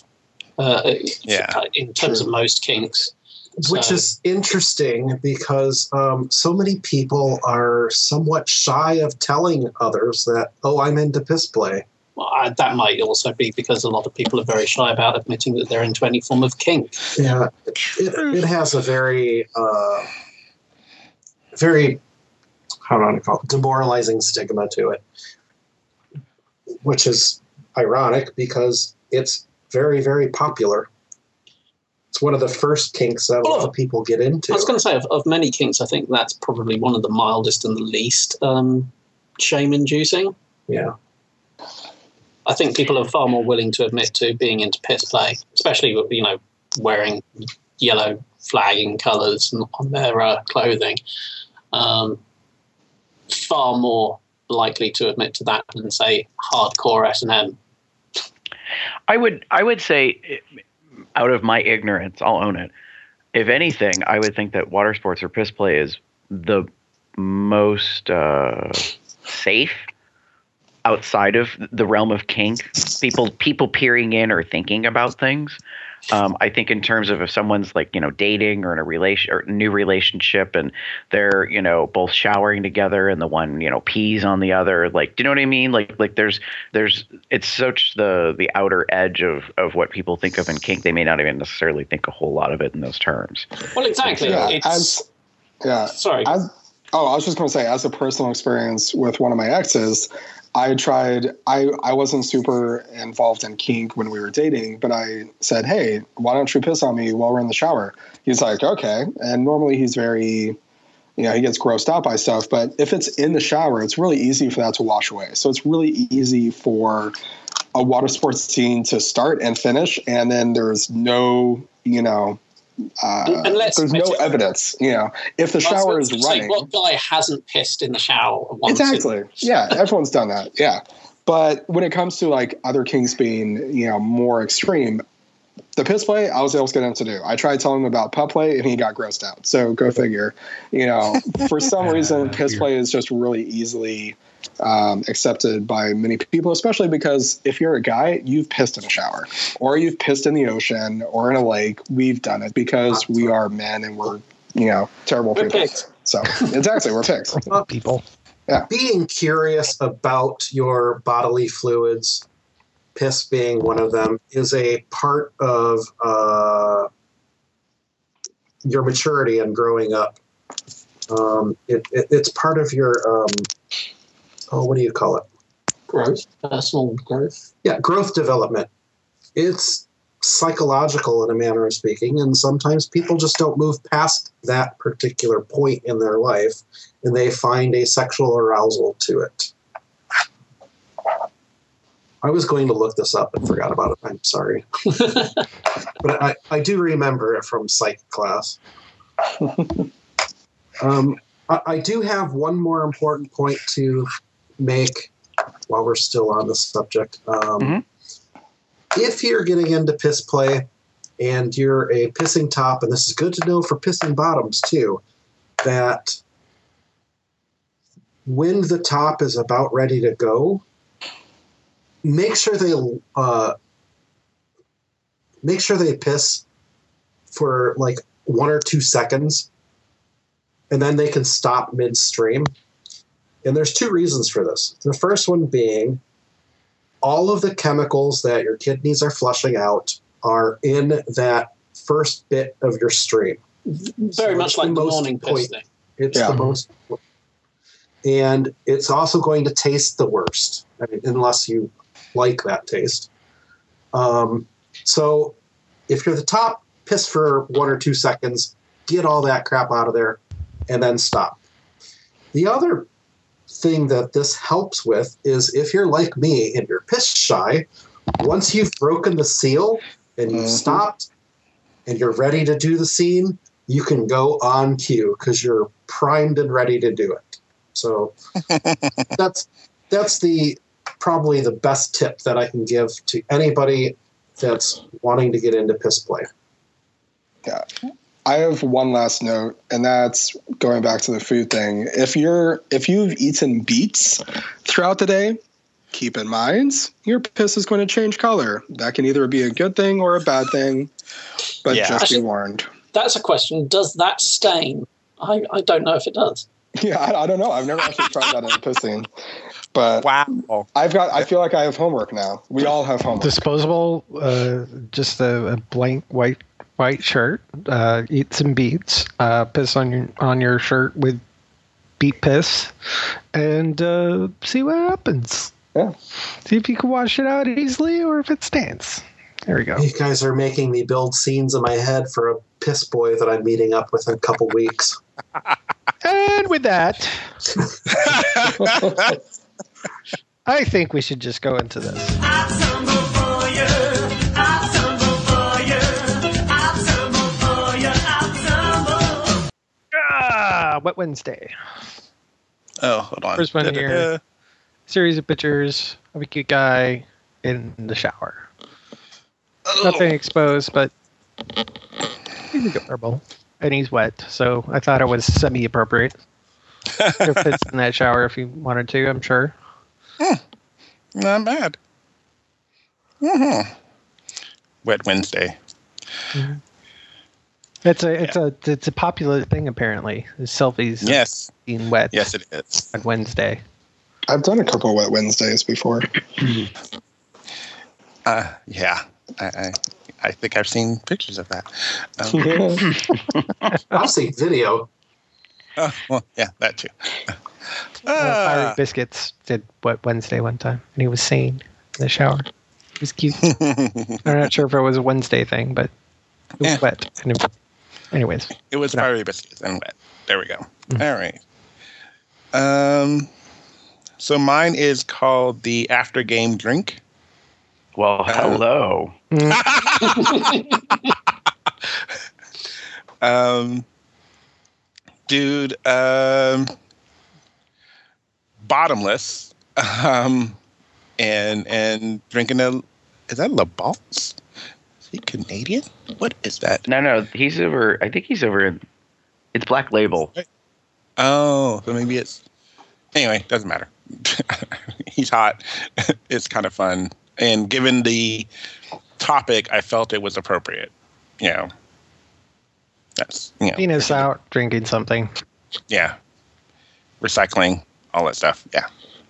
in terms of most kinks. Which is interesting, because so many people are somewhat shy of telling others that, I'm into piss play. Well, that might also be because a lot of people are very shy about admitting that they're into any form of kink. Yeah, it has a very, very, how do I call it, demoralizing stigma to it, which is ironic because it's very, very popular. It's one of the first kinks that a lot of people get into. I was going to say, of many kinks, I think that's probably one of the mildest and the least shame-inducing. Yeah. I think people are far more willing to admit to being into piss play, especially, wearing yellow flagging colours on their clothing. Far more likely to admit to that than, say, hardcore S&M. I would say, out of my ignorance, I'll own it. If anything, I would think that water sports or piss play is the most safe outside of the realm of kink. People peering in or thinking about things. I think in terms of if someone's dating or in a new relationship, and they're both showering together and the one pees on the other, do you know what I mean? Like there's it's such the outer edge of what people think of in kink. They may not even necessarily think a whole lot of it in those terms. Well, exactly. Sorry. I was just going to say, as a personal experience with one of my exes, I wasn't super involved in kink when we were dating, but I said, hey, why don't you piss on me while we're in the shower? He's like, okay. And normally he's very, he gets grossed out by stuff, but if it's in the shower, it's really easy for that to wash away. So it's really easy for a water sports scene to start and finish. And then there's no, there's no evidence, if the shower is running. What guy hasn't pissed in the shower once? Exactly. Yeah, everyone's done that. Yeah. But when it comes to other kinks being, more extreme, the piss play, I was able to get him to do. I tried telling him about pup play and he got grossed out. So go figure. For some reason, piss play is just really easily accepted by many people, especially because if you're a guy, you've pissed in a shower or you've pissed in the ocean or in a lake. We've done it because we are men and we're, terrible people. Pigs. So exactly, we're pigs. People. being curious about your bodily fluids, piss being one of them, is a part of your maturity and growing up. It's part of your, what do you call it? Growth, personal growth. Yeah, growth development. It's psychological in a manner of speaking, and sometimes people just don't move past that particular point in their life, and they find a sexual arousal to it. I was going to look this up and forgot about it. I'm sorry. But I do remember it from psych class. I do have one more important point to make while we're still on the subject. If you're getting into piss play and you're a pissing top, and this is good to know for pissing bottoms too, that when the top is about ready to go, make sure they piss for like 1 or 2 seconds, and then they can stop midstream. And there's 2 reasons for this. The first one being all of the chemicals that your kidneys are flushing out are in that first bit of your stream. Very much like the morning piss thing. It's the most. And it's also going to taste the worst, unless you like that taste. So if you're the top, piss for 1 or 2 seconds, get all that crap out of there, and then stop. The other thing that this helps with is if you're like me and you're piss shy, once you've broken the seal and you've stopped and you're ready to do the scene, you can go on cue because you're primed and ready to do it. So that's probably the best tip that I can give to anybody that's wanting to get into piss play. Yeah. I have one last note, and that's going back to the food thing. If you've eaten beets throughout the day, keep in mind your piss is going to change color. That can either be a good thing or a bad thing, but just be warned. That's a question. Does that stain? I don't know if it does. Yeah, I don't know. I've never actually tried that in pissing. But wow, I feel like I have homework now. We all have homework. Disposable, just a blank white shirt. Eat some beets. Piss on your shirt with beet piss, and see what happens. Yeah. See if you can wash it out easily or if it stains. There we go. You guys are making me build scenes in my head for a piss boy that I'm meeting up with in a couple weeks. And with that, I think we should just go into this. Wet Wednesday. Oh, hold on. First one here. Series of pictures of a cute guy in the shower. Nothing exposed, but he's adorable. And he's wet, so I thought it was semi-appropriate. It fits in that shower if you wanted to, I'm sure. Not bad. Mm-hmm. Wet Wednesday. Mm-hmm. It's a popular thing apparently. Selfies. Yes. Being wet. Yes, it is. On Wednesday. I've done a couple of Wet Wednesdays before. Yeah. I think I've seen pictures of that. I've seen video. Well, yeah, that too. Fiery Biscuits did Wet Wednesday one time, and he was sane in the shower. It was cute. I'm not sure if it was a Wednesday thing, but it was wet. Anyways. It was Fiery Biscuits and wet. There we go. Mm-hmm. All right. So mine is called the After Game Drink. Well, hello. Dude, bottomless, and drinking is that LaBalls? Is he Canadian? What is that? No, he's over. I think he's over. It's Black Label. Oh, so maybe it's. Anyway, doesn't matter. He's hot. It's kind of fun. And given the topic, I felt it was appropriate. That's, Venus out, drinking something. Yeah. Recycling all that stuff. Yeah.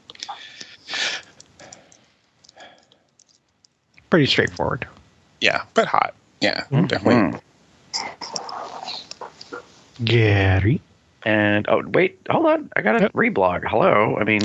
Pretty straightforward. Yeah, but hot. Yeah, definitely. Gary. And wait, hold on. I got a reblog. Hello. I mean,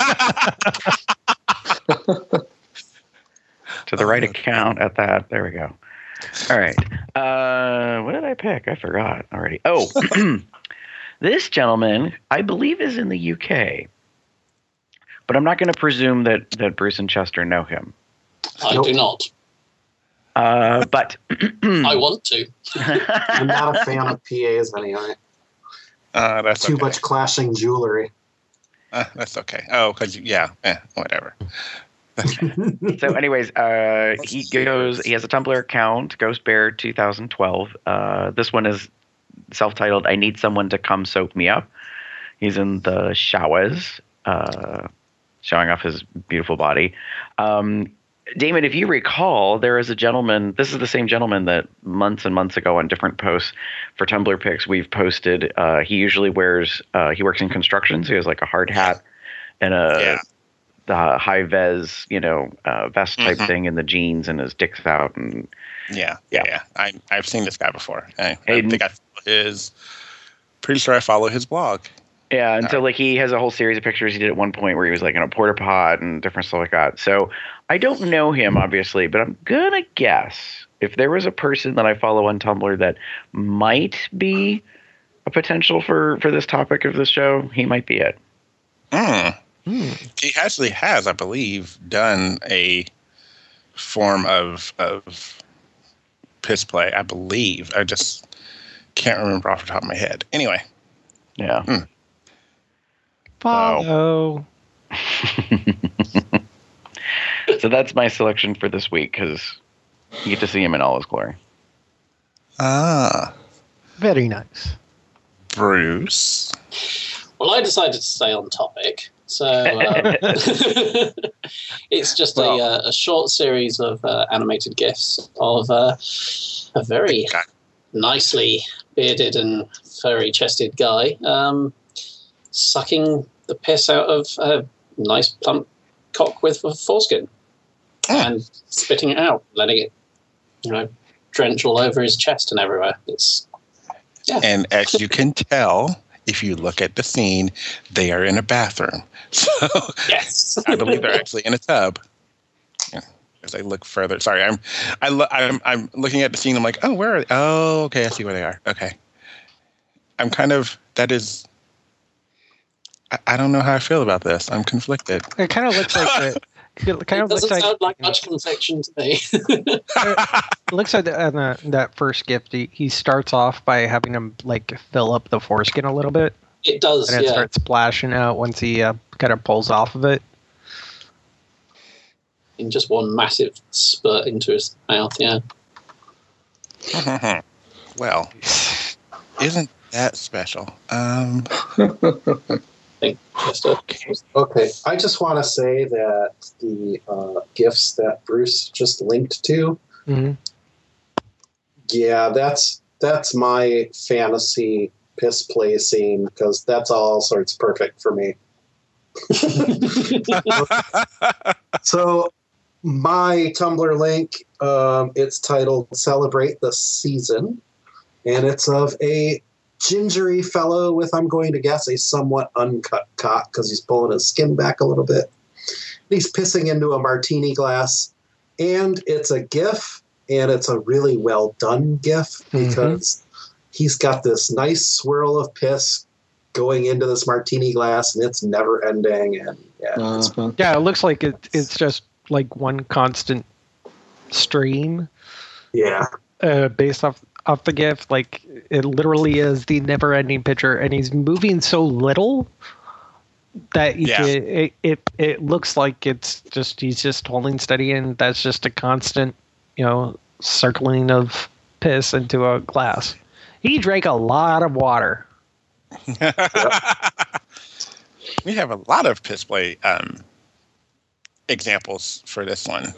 to the right account at that. There we go. All right. What did I pick? I forgot already. Oh, this gentleman, I believe, is in the UK, but I'm not going to presume that Bruce and Chester know him. I do not. But I want to. I'm not a fan of PAs anyway. That's Too okay. much clashing jewelry. That's okay. Oh, because whatever. So, anyways, he has a Tumblr account, Ghost Bear 2012. This one is self-titled, I Need Someone to Come Soak Me Up. He's in the showers, showing off his beautiful body. Damon, if you recall, there is a gentleman, this is the same gentleman that months and months ago on different posts for Tumblr pics we've posted. He usually wears, he works in construction, so he has like a hard hat and the high vis, vest type thing, and the jeans, and his dick's out. And yeah. I've seen this guy before. I think pretty sure I follow his blog. Yeah, and so like he has a whole series of pictures he did at one point where he was like in a porta pot and different stuff like that. So I don't know him obviously, but I'm gonna guess if there was a person that I follow on Tumblr that might be a potential for this topic of this show, he might be it. He actually has, I believe, done a form of piss play. I believe. I just can't remember off the top of my head. Anyway. Yeah. Follow. So that's my selection for this week because you get to see him in all his glory. Very nice. Bruce. Well, I decided to stay on topic. So it's just a short series of animated GIFs of a very nicely bearded and furry-chested guy sucking the piss out of a nice plump cock with a foreskin and spitting it out, letting it, drench all over his chest and everywhere. And as you can tell, if you look at the scene, they are in a bathroom. So yes, I believe they're actually in a tub. Yeah. As I look further, sorry, I'm looking at the scene. I'm like, oh, where are they? Oh, okay, I see where they are. Okay, I'm kind of I don't know how I feel about this. I'm conflicted. It kind of looks like it doesn't sound like much confection to me. It looks like that first gift. He starts off by having him fill up the foreskin a little bit. It does, and it starts splashing out once he kind of pulls off of it. In just one massive spurt into his mouth, yeah. Well, isn't that special? Okay, I just want to say that the GIFs that Bruce just linked to, yeah, that's my fantasy piss play scene because that's all sorts perfect for me. So my Tumblr link, it's titled Celebrate the Season, and it's of a gingery fellow with, I'm going to guess, a somewhat uncut cock because he's pulling his skin back a little bit. And he's pissing into a martini glass, and it's a GIF, and it's a really well done GIF because he's got this nice swirl of piss going into this martini glass, and it's never ending. And it's fun. Yeah, it looks like it's just like one constant stream. Yeah, based off the GIF, like it literally is the never-ending picture, and he's moving so little that it looks like it's just he's just holding steady, and that's just a constant, circling of piss into a glass. He drank a lot of water. We have a lot of piss play examples for this one.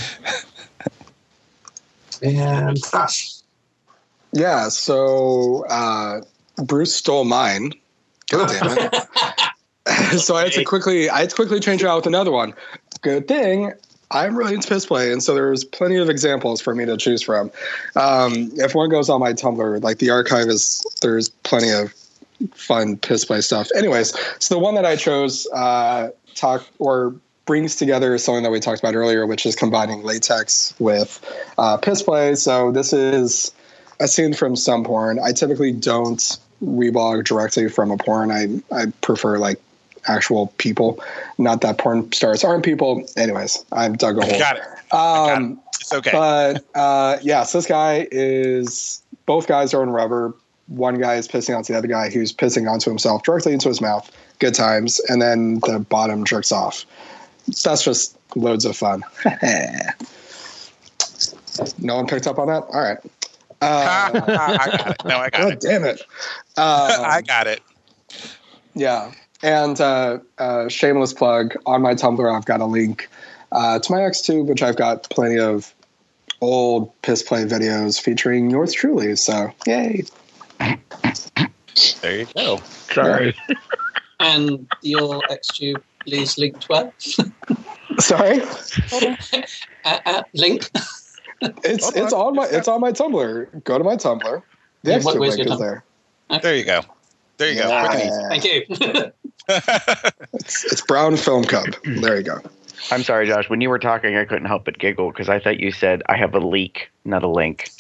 And Josh. Yeah, so Bruce stole mine. God damn So I had to quickly change it out with another one. Good thing I'm really into piss play, and so there's plenty of examples for me to choose from. If one goes on my Tumblr, like the archive there's plenty of fun piss play stuff. Anyways, so the one that I chose brings together something that we talked about earlier, which is combining latex with piss play. So this is a scene from some porn. I typically don't reblog directly from a porn. I prefer like actual people, not that porn stars aren't people. Anyways, I've dug a hole. Got it. It's okay. But so both guys are in rubber. One guy is pissing onto the other guy who's pissing onto himself directly into his mouth. Good times. And then the bottom jerks off. That's just loads of fun. No one picked up on that? All right. I got it. No, I got it. Damn it. I got it. Yeah. And shameless plug, on my Tumblr, I've got a link to my X2, which I've got plenty of old piss play videos featuring yours truly. So, yay. There you go. Sorry. And your X-Tube, please link 12. Sorry? Link. It's on my Tumblr. Go to my Tumblr. The X-Tube link is there. Okay. There you go. There you go. Quick and easy. Thank you. It's Brown Film Cup. There you go. I'm sorry, Josh. When you were talking, I couldn't help but giggle because I thought you said I have a leak, not a link.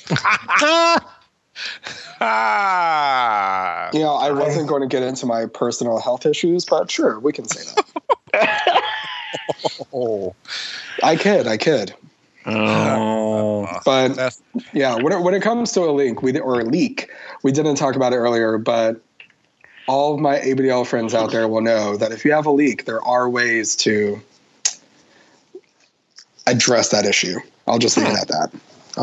I wasn't going to get into my personal health issues, but sure, we can say that. I kid. Oh. But yeah, when it comes to a leak, we didn't talk about it earlier, but all of my ABDL friends out there will know that if you have a leak, there are ways to address that issue. I'll just leave it at that.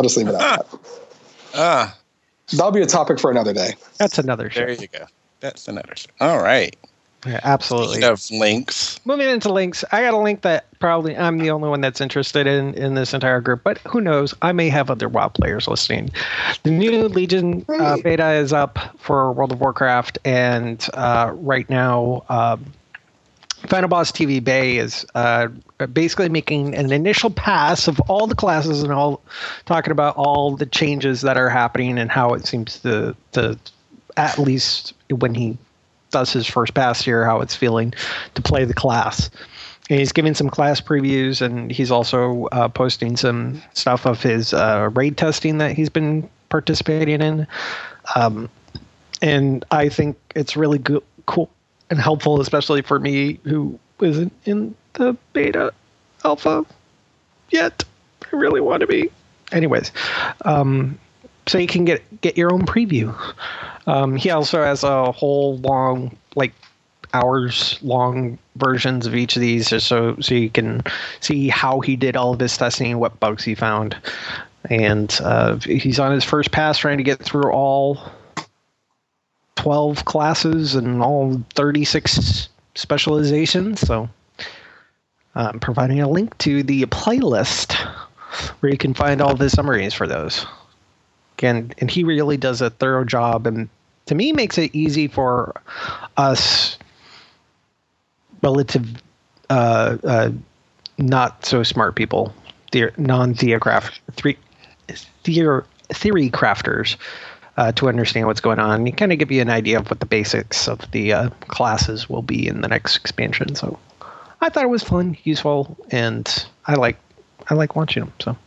That'll be a topic for another day. That's another show. There you go. That's another show. All right. Yeah, absolutely. Speaking of links. Moving into links, I got a link that probably I'm the only one that's interested in this entire group, but who knows? I may have other WoW players listening. The new Legion beta is up for World of Warcraft, and right now, Final Boss TV Bay is basically making an initial pass of all the classes and all talking about all the changes that are happening and how it seems to at least when he does his first pass here, how it's feeling to play the class. And he's giving some class previews, and he's also posting some stuff of his raid testing that he's been participating in. And I think it's really good, cool, and helpful, especially for me who isn't in the beta alpha yet. I really want to be. Anyways, so you can get your own preview. He also has a whole long, like hours long versions of each of these, just so you can see how he did all of his testing, what bugs he found. And he's on his first pass trying to get through all 12 classes and all 36 specializations. So I'm providing a link to the playlist where you can find all the summaries for those. And he really does a thorough job, and to me makes it easy for us relative not so smart people, theory crafters, to understand what's going on. You kind of give you an idea of what the basics of the classes will be in the next expansion. So I thought it was fun, useful, and I like watching them. So.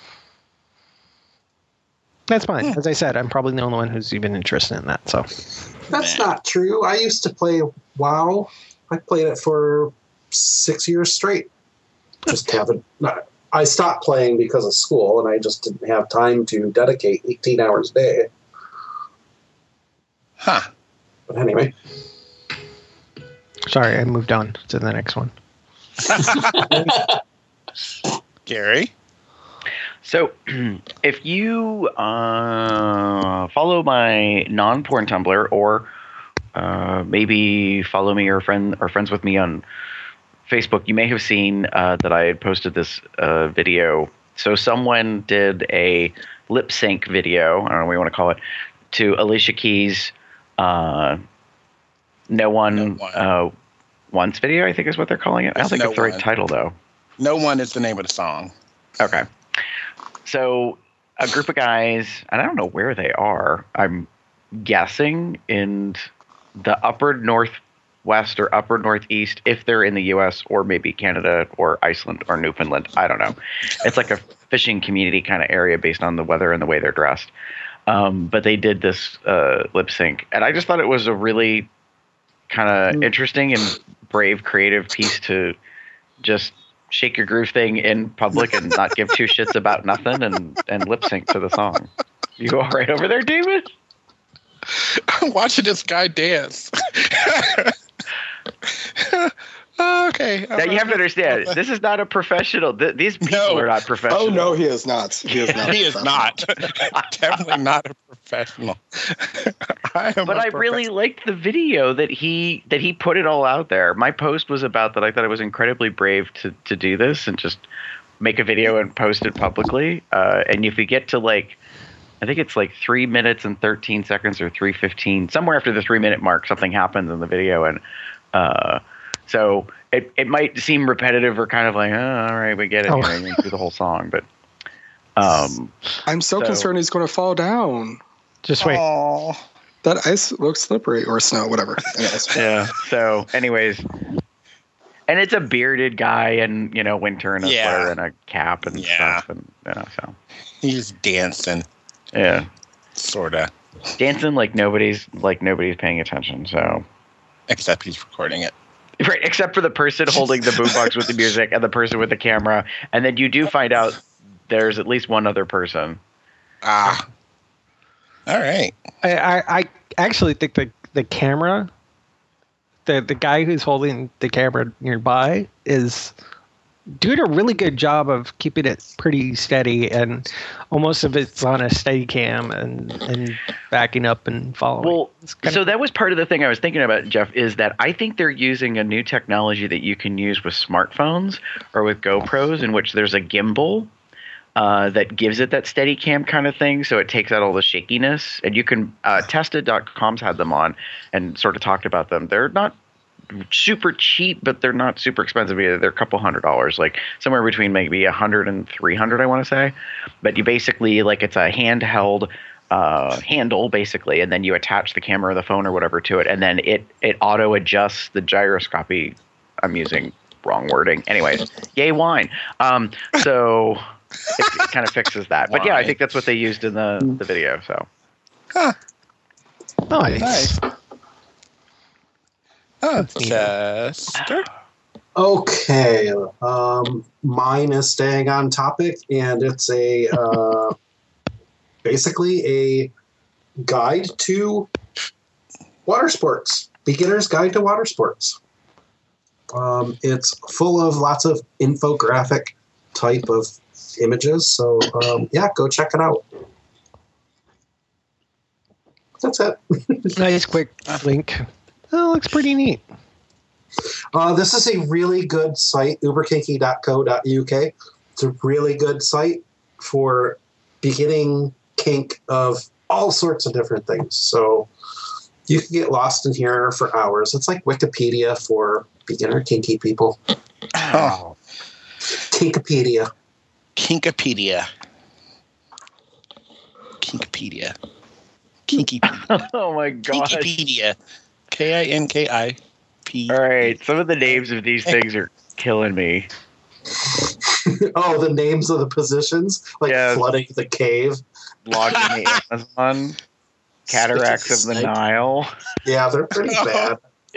That's fine. As I said, I'm probably the only one who's even interested in that. So that's not true. I used to play WoW. I played it for 6 years straight. Just haven't. I stopped playing because of school, and I just didn't have time to dedicate 18 hours a day. Huh. But anyway. Sorry, I moved on to the next one. Gary? So, if you follow my non-porn Tumblr, or maybe follow me or friends with me on Facebook, you may have seen that I had posted this video. So, someone did a lip sync video, I don't know what you want to call it, to Alicia Keys' "No One Once video, I think is what they're calling it. I don't think that's the right title, though. No One is the name of the song. Okay. So a group of guys, and I don't know where they are. I'm guessing in the upper northwest or upper northeast, if they're in the U.S. or maybe Canada or Iceland or Newfoundland. I don't know. It's like a fishing community kind of area based on the weather and the way they're dressed. But they did this lip sync, and I just thought it was a really kind of interesting and brave, creative piece to just shake your groove thing in public and not give two shits about nothing and lip sync to the song. You all right over there, David? I'm watching this guy dance. Okay. Now you have to understand, this is not a professional. These people are not professional. Oh no, he is not. He is not. He is not. Definitely not a professional. But I really liked the video that he put it all out there. My post was about that. I thought it was incredibly brave to do this and just make a video and post it publicly. And if you get to I think it's 3 minutes and 13 seconds or 3:15, somewhere after the 3 minute mark, something happens in the video. And so it might seem repetitive or kind of all right, we get it. You through the whole song. But I'm so concerned he's going to fall down. Just wait. Aww. That ice looks slippery, or snow, whatever. Yeah. So anyways, and it's a bearded guy and, winter in a sweater and a cap and stuff. And, so he's dancing. Yeah. Sort of. Dancing like nobody's paying attention. So. Except he's recording it. Right, except for the person holding the boombox with the music and the person with the camera. And then you do find out there's at least one other person. Ah. All right. I actually think the camera, the guy who's holding the camera nearby is doing a really good job of keeping it pretty steady, and almost of it's on a steady cam and backing up and following. Well, so that was part of the thing I was thinking about, Jeff, is that I think they're using a new technology that you can use with smartphones or with GoPros, in which there's a gimbal that gives it that steady cam kind of thing. So it takes out all the shakiness, and you can Tested.com's had them on and sort of talked about them. They're not super cheap, but they're not super expensive either. They're a couple $100, somewhere between maybe $100 and $300, I want to say. But you basically it's a handheld handle basically, and then you attach the camera or the phone or whatever to it, and then it auto adjusts the gyroscopy. I'm using wrong wording. Anyways, yay wine. So it kind of fixes that. But yeah, I think that's what they used in the video. So. Huh. Nice. Oh, Chester. Okay, mine is staying on topic, and it's basically a guide to water sports, beginner's guide to water sports. It's full of lots of infographic type of images, so go check it out. That's it. Nice quick link. Oh, looks pretty neat. This is a really good site, uberkinky.co.uk. It's a really good site for beginning kink of all sorts of different things. So you can get lost in here for hours. It's like Wikipedia for beginner kinky people. Oh. Kinkopedia. Kinkopedia. Kinkopedia. Kinkypedia. Oh my god. Kinkypedia. KINKIP. All right, some of the names of these things are killing me. Oh, the names of the positions? Flooding the cave. Logging the Amazon. Cataracts of the Nile. Yeah, they're pretty bad.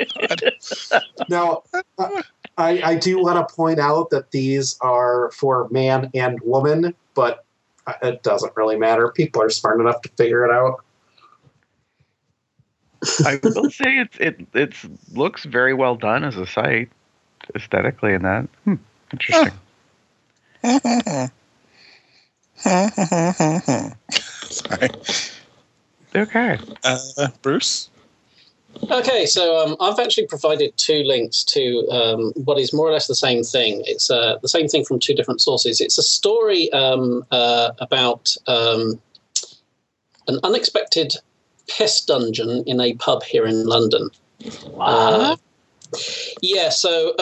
Now, I do want to point out that these are for man and woman, but it doesn't really matter. People are smart enough to figure it out. I will say it looks very well done as a site, aesthetically, and that. Interesting. Sorry. Okay. Bruce? Okay, so I've actually provided two links to what is more or less the same thing. It's the same thing from two different sources. It's a story about an unexpected piss dungeon in a pub here in London. Yeah, so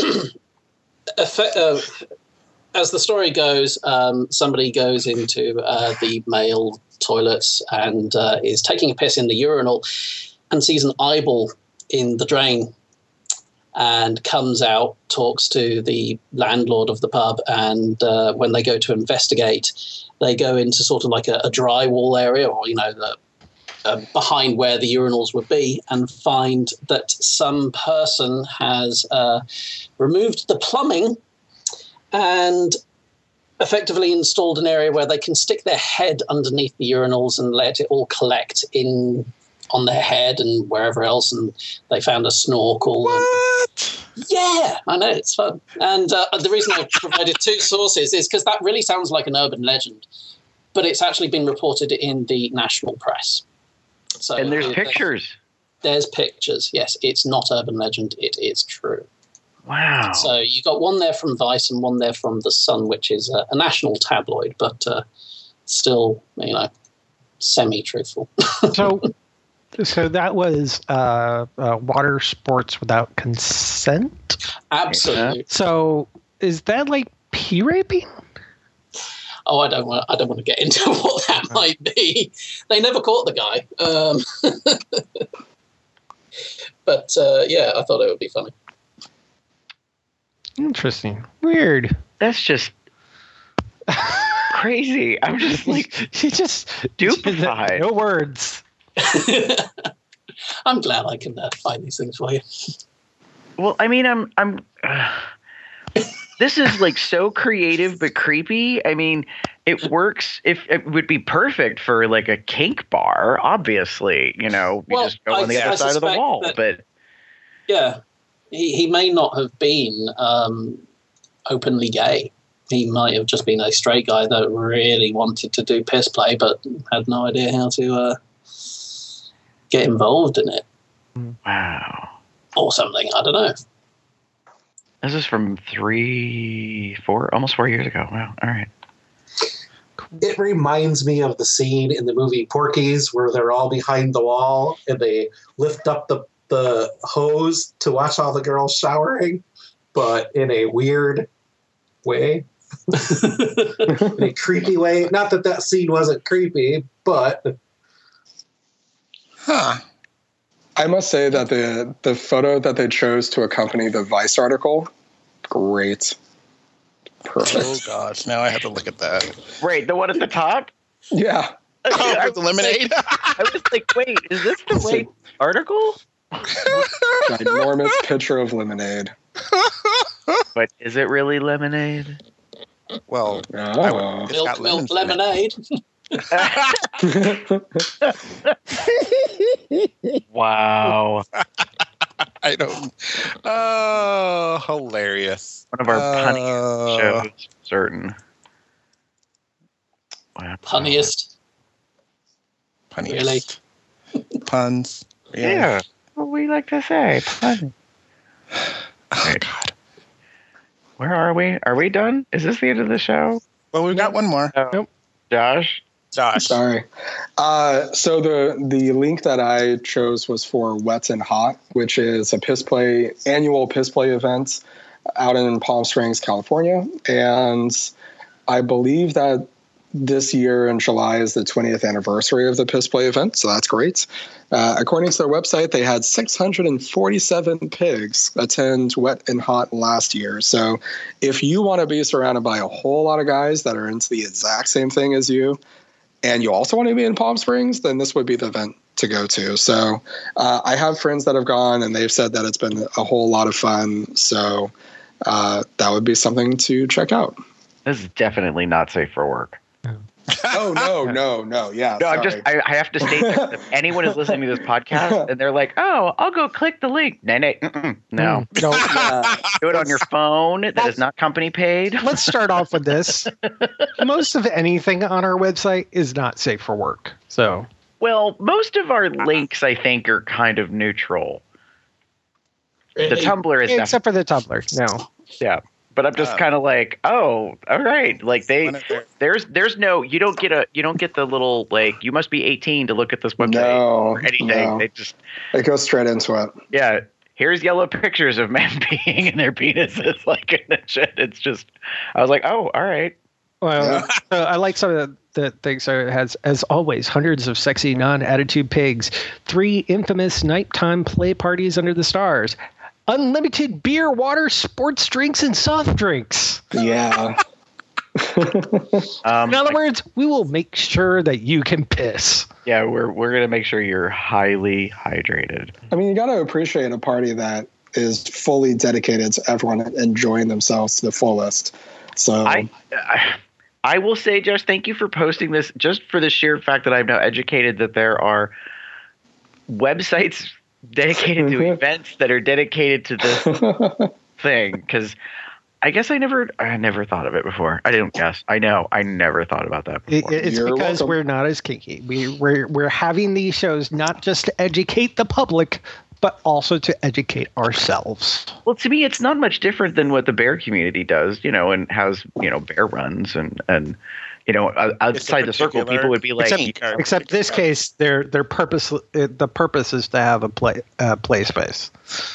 as the story goes, somebody goes into the male toilets and is taking a piss in the urinal and sees an eyeball in the drain and comes out, talks to the landlord of the pub, and when they go to investigate, they go into sort of like a drywall area, or, behind where the urinals would be, and find that some person has removed the plumbing and effectively installed an area where they can stick their head underneath the urinals and let it all collect on their head and wherever else. And they found a snorkel. What? Yeah, I know, it's fun. And the reason I provided two sources is because that really sounds like an urban legend, but it's actually been reported in the national press. So And there's pictures. There's pictures. Yes, it's not urban legend. It is true. Wow. So you got one there from Vice and one there from The Sun, which is a national tabloid, but still, semi-truthful. So that was water sports without consent? Absolutely. So is that like P-raping? Oh, I don't want to get into what that might be. They never caught the guy. But yeah, I thought it would be funny. Interesting. Weird. That's just crazy. I'm just like, you just stupefied. No words. I'm glad I can find these things for you. Well, I mean, I'm this is like so creative but creepy. I mean, it works. If it would be perfect for like a kink bar, obviously, you just go on the other side of the wall. But yeah, he may not have been openly gay. He might have just been a straight guy that really wanted to do piss play, but had no idea how to get involved in it. Wow. Or something. I don't know. This is from almost 4 years ago. Wow. All right. It reminds me of the scene in the movie Porky's where they're all behind the wall and they lift up the hose to watch all the girls showering, but in a weird way. In a creepy way. Not that scene wasn't creepy, but... Huh. I must say that the photo that they chose to accompany the Vice article, great. Perfect. Oh, gosh. Now I have to look at that. Right, the one at the top? Yeah. Oh, with the lemonade? I was like, wait, is this the right article? Ginormous picture of lemonade. But is it really lemonade? Well, Oh. it's got Milk lemons in it. lemonade. Wow. I don't. Oh, hilarious. One of our punniest shows, certain. Wow. Punniest. Really? Puns. Really? Yeah. What we like to say. Pun. Oh, God. Where are we? Are we done? Is this the end of the show? Well, we've got one more. Nope. Josh? Sorry. So the link that I chose was for Wet and Hot, which is a annual piss play event out in Palm Springs, California. And I believe that this year in July is the 20th anniversary of the piss play event. So that's great. According to their website, they had 647 pigs attend Wet and Hot last year. So if you want to be surrounded by a whole lot of guys that are into the exact same thing as you, and you also want to be in Palm Springs, then this would be the event to go to. So I have friends that have gone, and they've said that it's been a whole lot of fun. So that would be something to check out. This is definitely not safe for work. Oh, no. Yeah. No, sorry. I have to state that if anyone is listening to this podcast and they're like, oh, I'll go click the link. No. No. Do it on your phone. That is not company paid. Let's start off with this. Most of anything on our website is not safe for work. So, well, most of our links, I think, are kind of neutral. The Tumblr is except for the Tumblr. No. Yeah. But I'm just kind of like, oh, all right. Like there's no, you don't get the little, like, you must be 18 to look at this website or anything. No. They just, it goes straight into it. Yeah. here's yellow pictures of men peeing in their penises. Like, it's just, I was like, oh, all right. Well, I like some of the things. So it has, as always, hundreds of sexy non-attitude pigs, 3 infamous nighttime play parties under the stars, unlimited beer, water, sports drinks, and soft drinks. Yeah. In other words, we will make sure that you can piss. Yeah, we're gonna make sure you're highly hydrated. I mean, you got to appreciate a party that is fully dedicated to everyone enjoying themselves to the fullest. So I will say, Josh, thank you for posting this, just for the sheer fact that I've now educated that there are websites dedicated to events that are dedicated to this thing. Because I guess I never thought of it before. I didn't guess. I know. I never thought about that before. It's because welcome. we're not as kinky. We're having these shows not just to educate the public, but also to educate ourselves. Well, to me, it's not much different than what the bear community does, and has, bear runs and outside the circle, people would be like, except this case, their purpose, the purpose is to have a play space.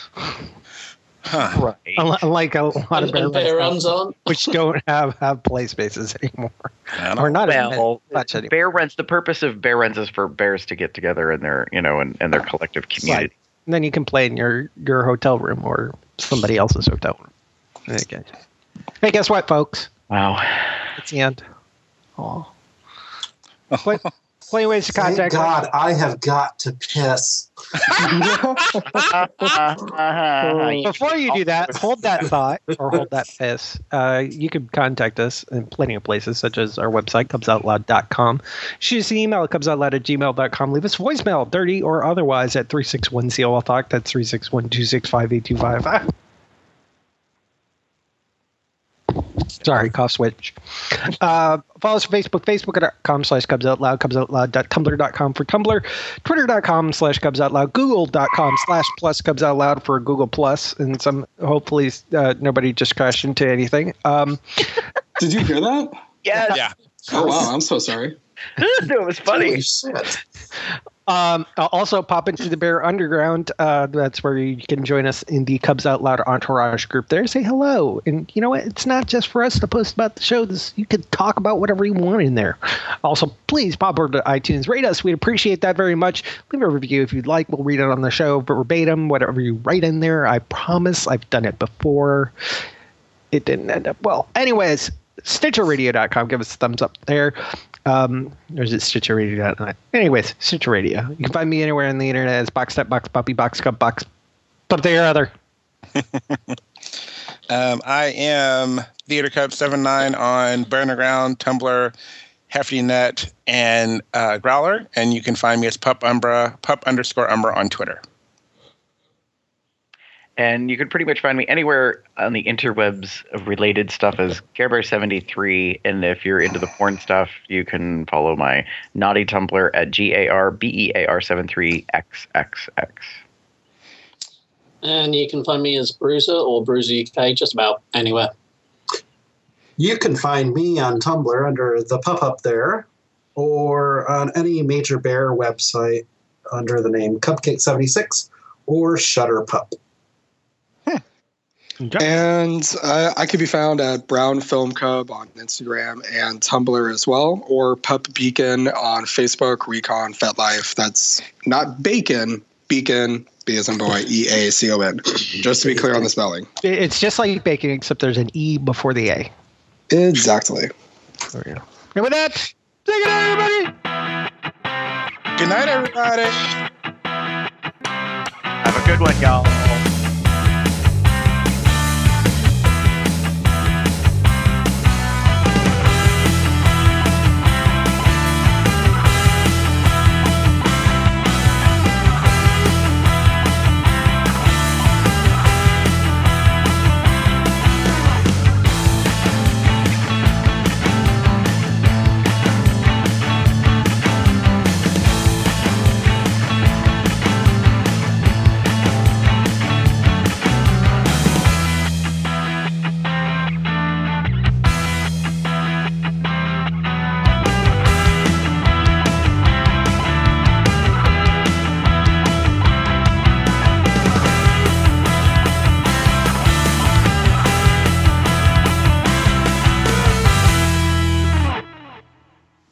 Huh. right. Unlike a lot of bear runs on, which don't have play spaces anymore, or not much anymore. Bear runs. The purpose of bear runs is for bears to get together in their, and their collective community. And then you can play in your hotel room or somebody else's hotel room. Okay. Hey, guess what, folks? Wow. It's the end. Oh. Plenty ways to contact Thank God, I have got to piss. Before you do that, hold that thought or hold that piss. You can contact us in plenty of places, such as our website, cubsoutloud.com. Shoot us an email at cubsoutloud@gmail.com. Leave us a voicemail, dirty or otherwise, at 361-COL-TALK. That's 361-265-8255. Sorry, cough switch. Follow us on Facebook, facebook.com/CubsOutLoud, CubsOutLoud.tumblr.com for Tumblr, Twitter.com/CubsOutLoud, Google.com/+CubsOutLoud for Google Plus, and some, hopefully, nobody just crashed into anything. Did you hear that? Yes. Yeah. Oh, wow. I'm so sorry. It was funny. Also, pop into the Bear Underground. That's where you can join us in the Cubs Out Loud entourage group there. Say hello. And you know what? It's not just for us to post about the show. You can talk about whatever you want in there. Also, please pop over to iTunes. Rate us. We'd appreciate that very much. Leave a review if you'd like. We'll read it on the show verbatim, whatever you write in there. I promise I've done it before. It didn't end up well. Anyways, StitcherRadio.com. Give us a thumbs up there. Or is it StitcherRadio.net? Anyways, Stitcher Radio. You can find me anywhere on the internet as Box, Puppy, Box, Cub, Box, something or other. I am Theater Cub 79 on Bear Underground, Tumblr, HeftyNet, and Growler. And you can find me as pup_Umbra on Twitter. And you can pretty much find me anywhere on the interwebs of related stuff as CareBear73. And if you're into the porn stuff, you can follow my naughty Tumblr at GARBEAR73XXX. and you can find me as Bruiser or Bruiser UK just about anywhere. You can find me on Tumblr under the Pup Up there, or on any major bear website under the name Cupcake76 or Shutterpup. And I could be found at Brown Film Cub on Instagram and Tumblr as well, or Pup Beacon on Facebook, Recon, FetLife. That's not Bacon, Beacon, B as in boy, EACON. Just to be clear on the spelling. It's just like bacon, except there's an E before the A. Exactly. There we go. And with that, say good night, everybody. Good night, everybody. Have a good one, y'all.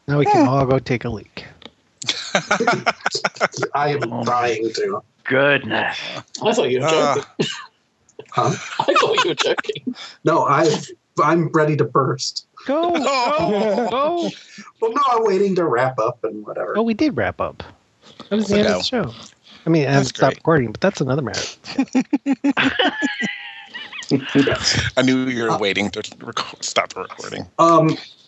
Now we can all go take a leak. I am dying to. Goodness. I thought you were joking. Huh? I thought you were joking. No, I'm ready to burst. Go, go. Well, no, I'm waiting to wrap up and whatever. Oh, we did wrap up. That was the end of the show. I mean, I haven't stopped recording, but that's another matter. I knew you were waiting to stop the recording.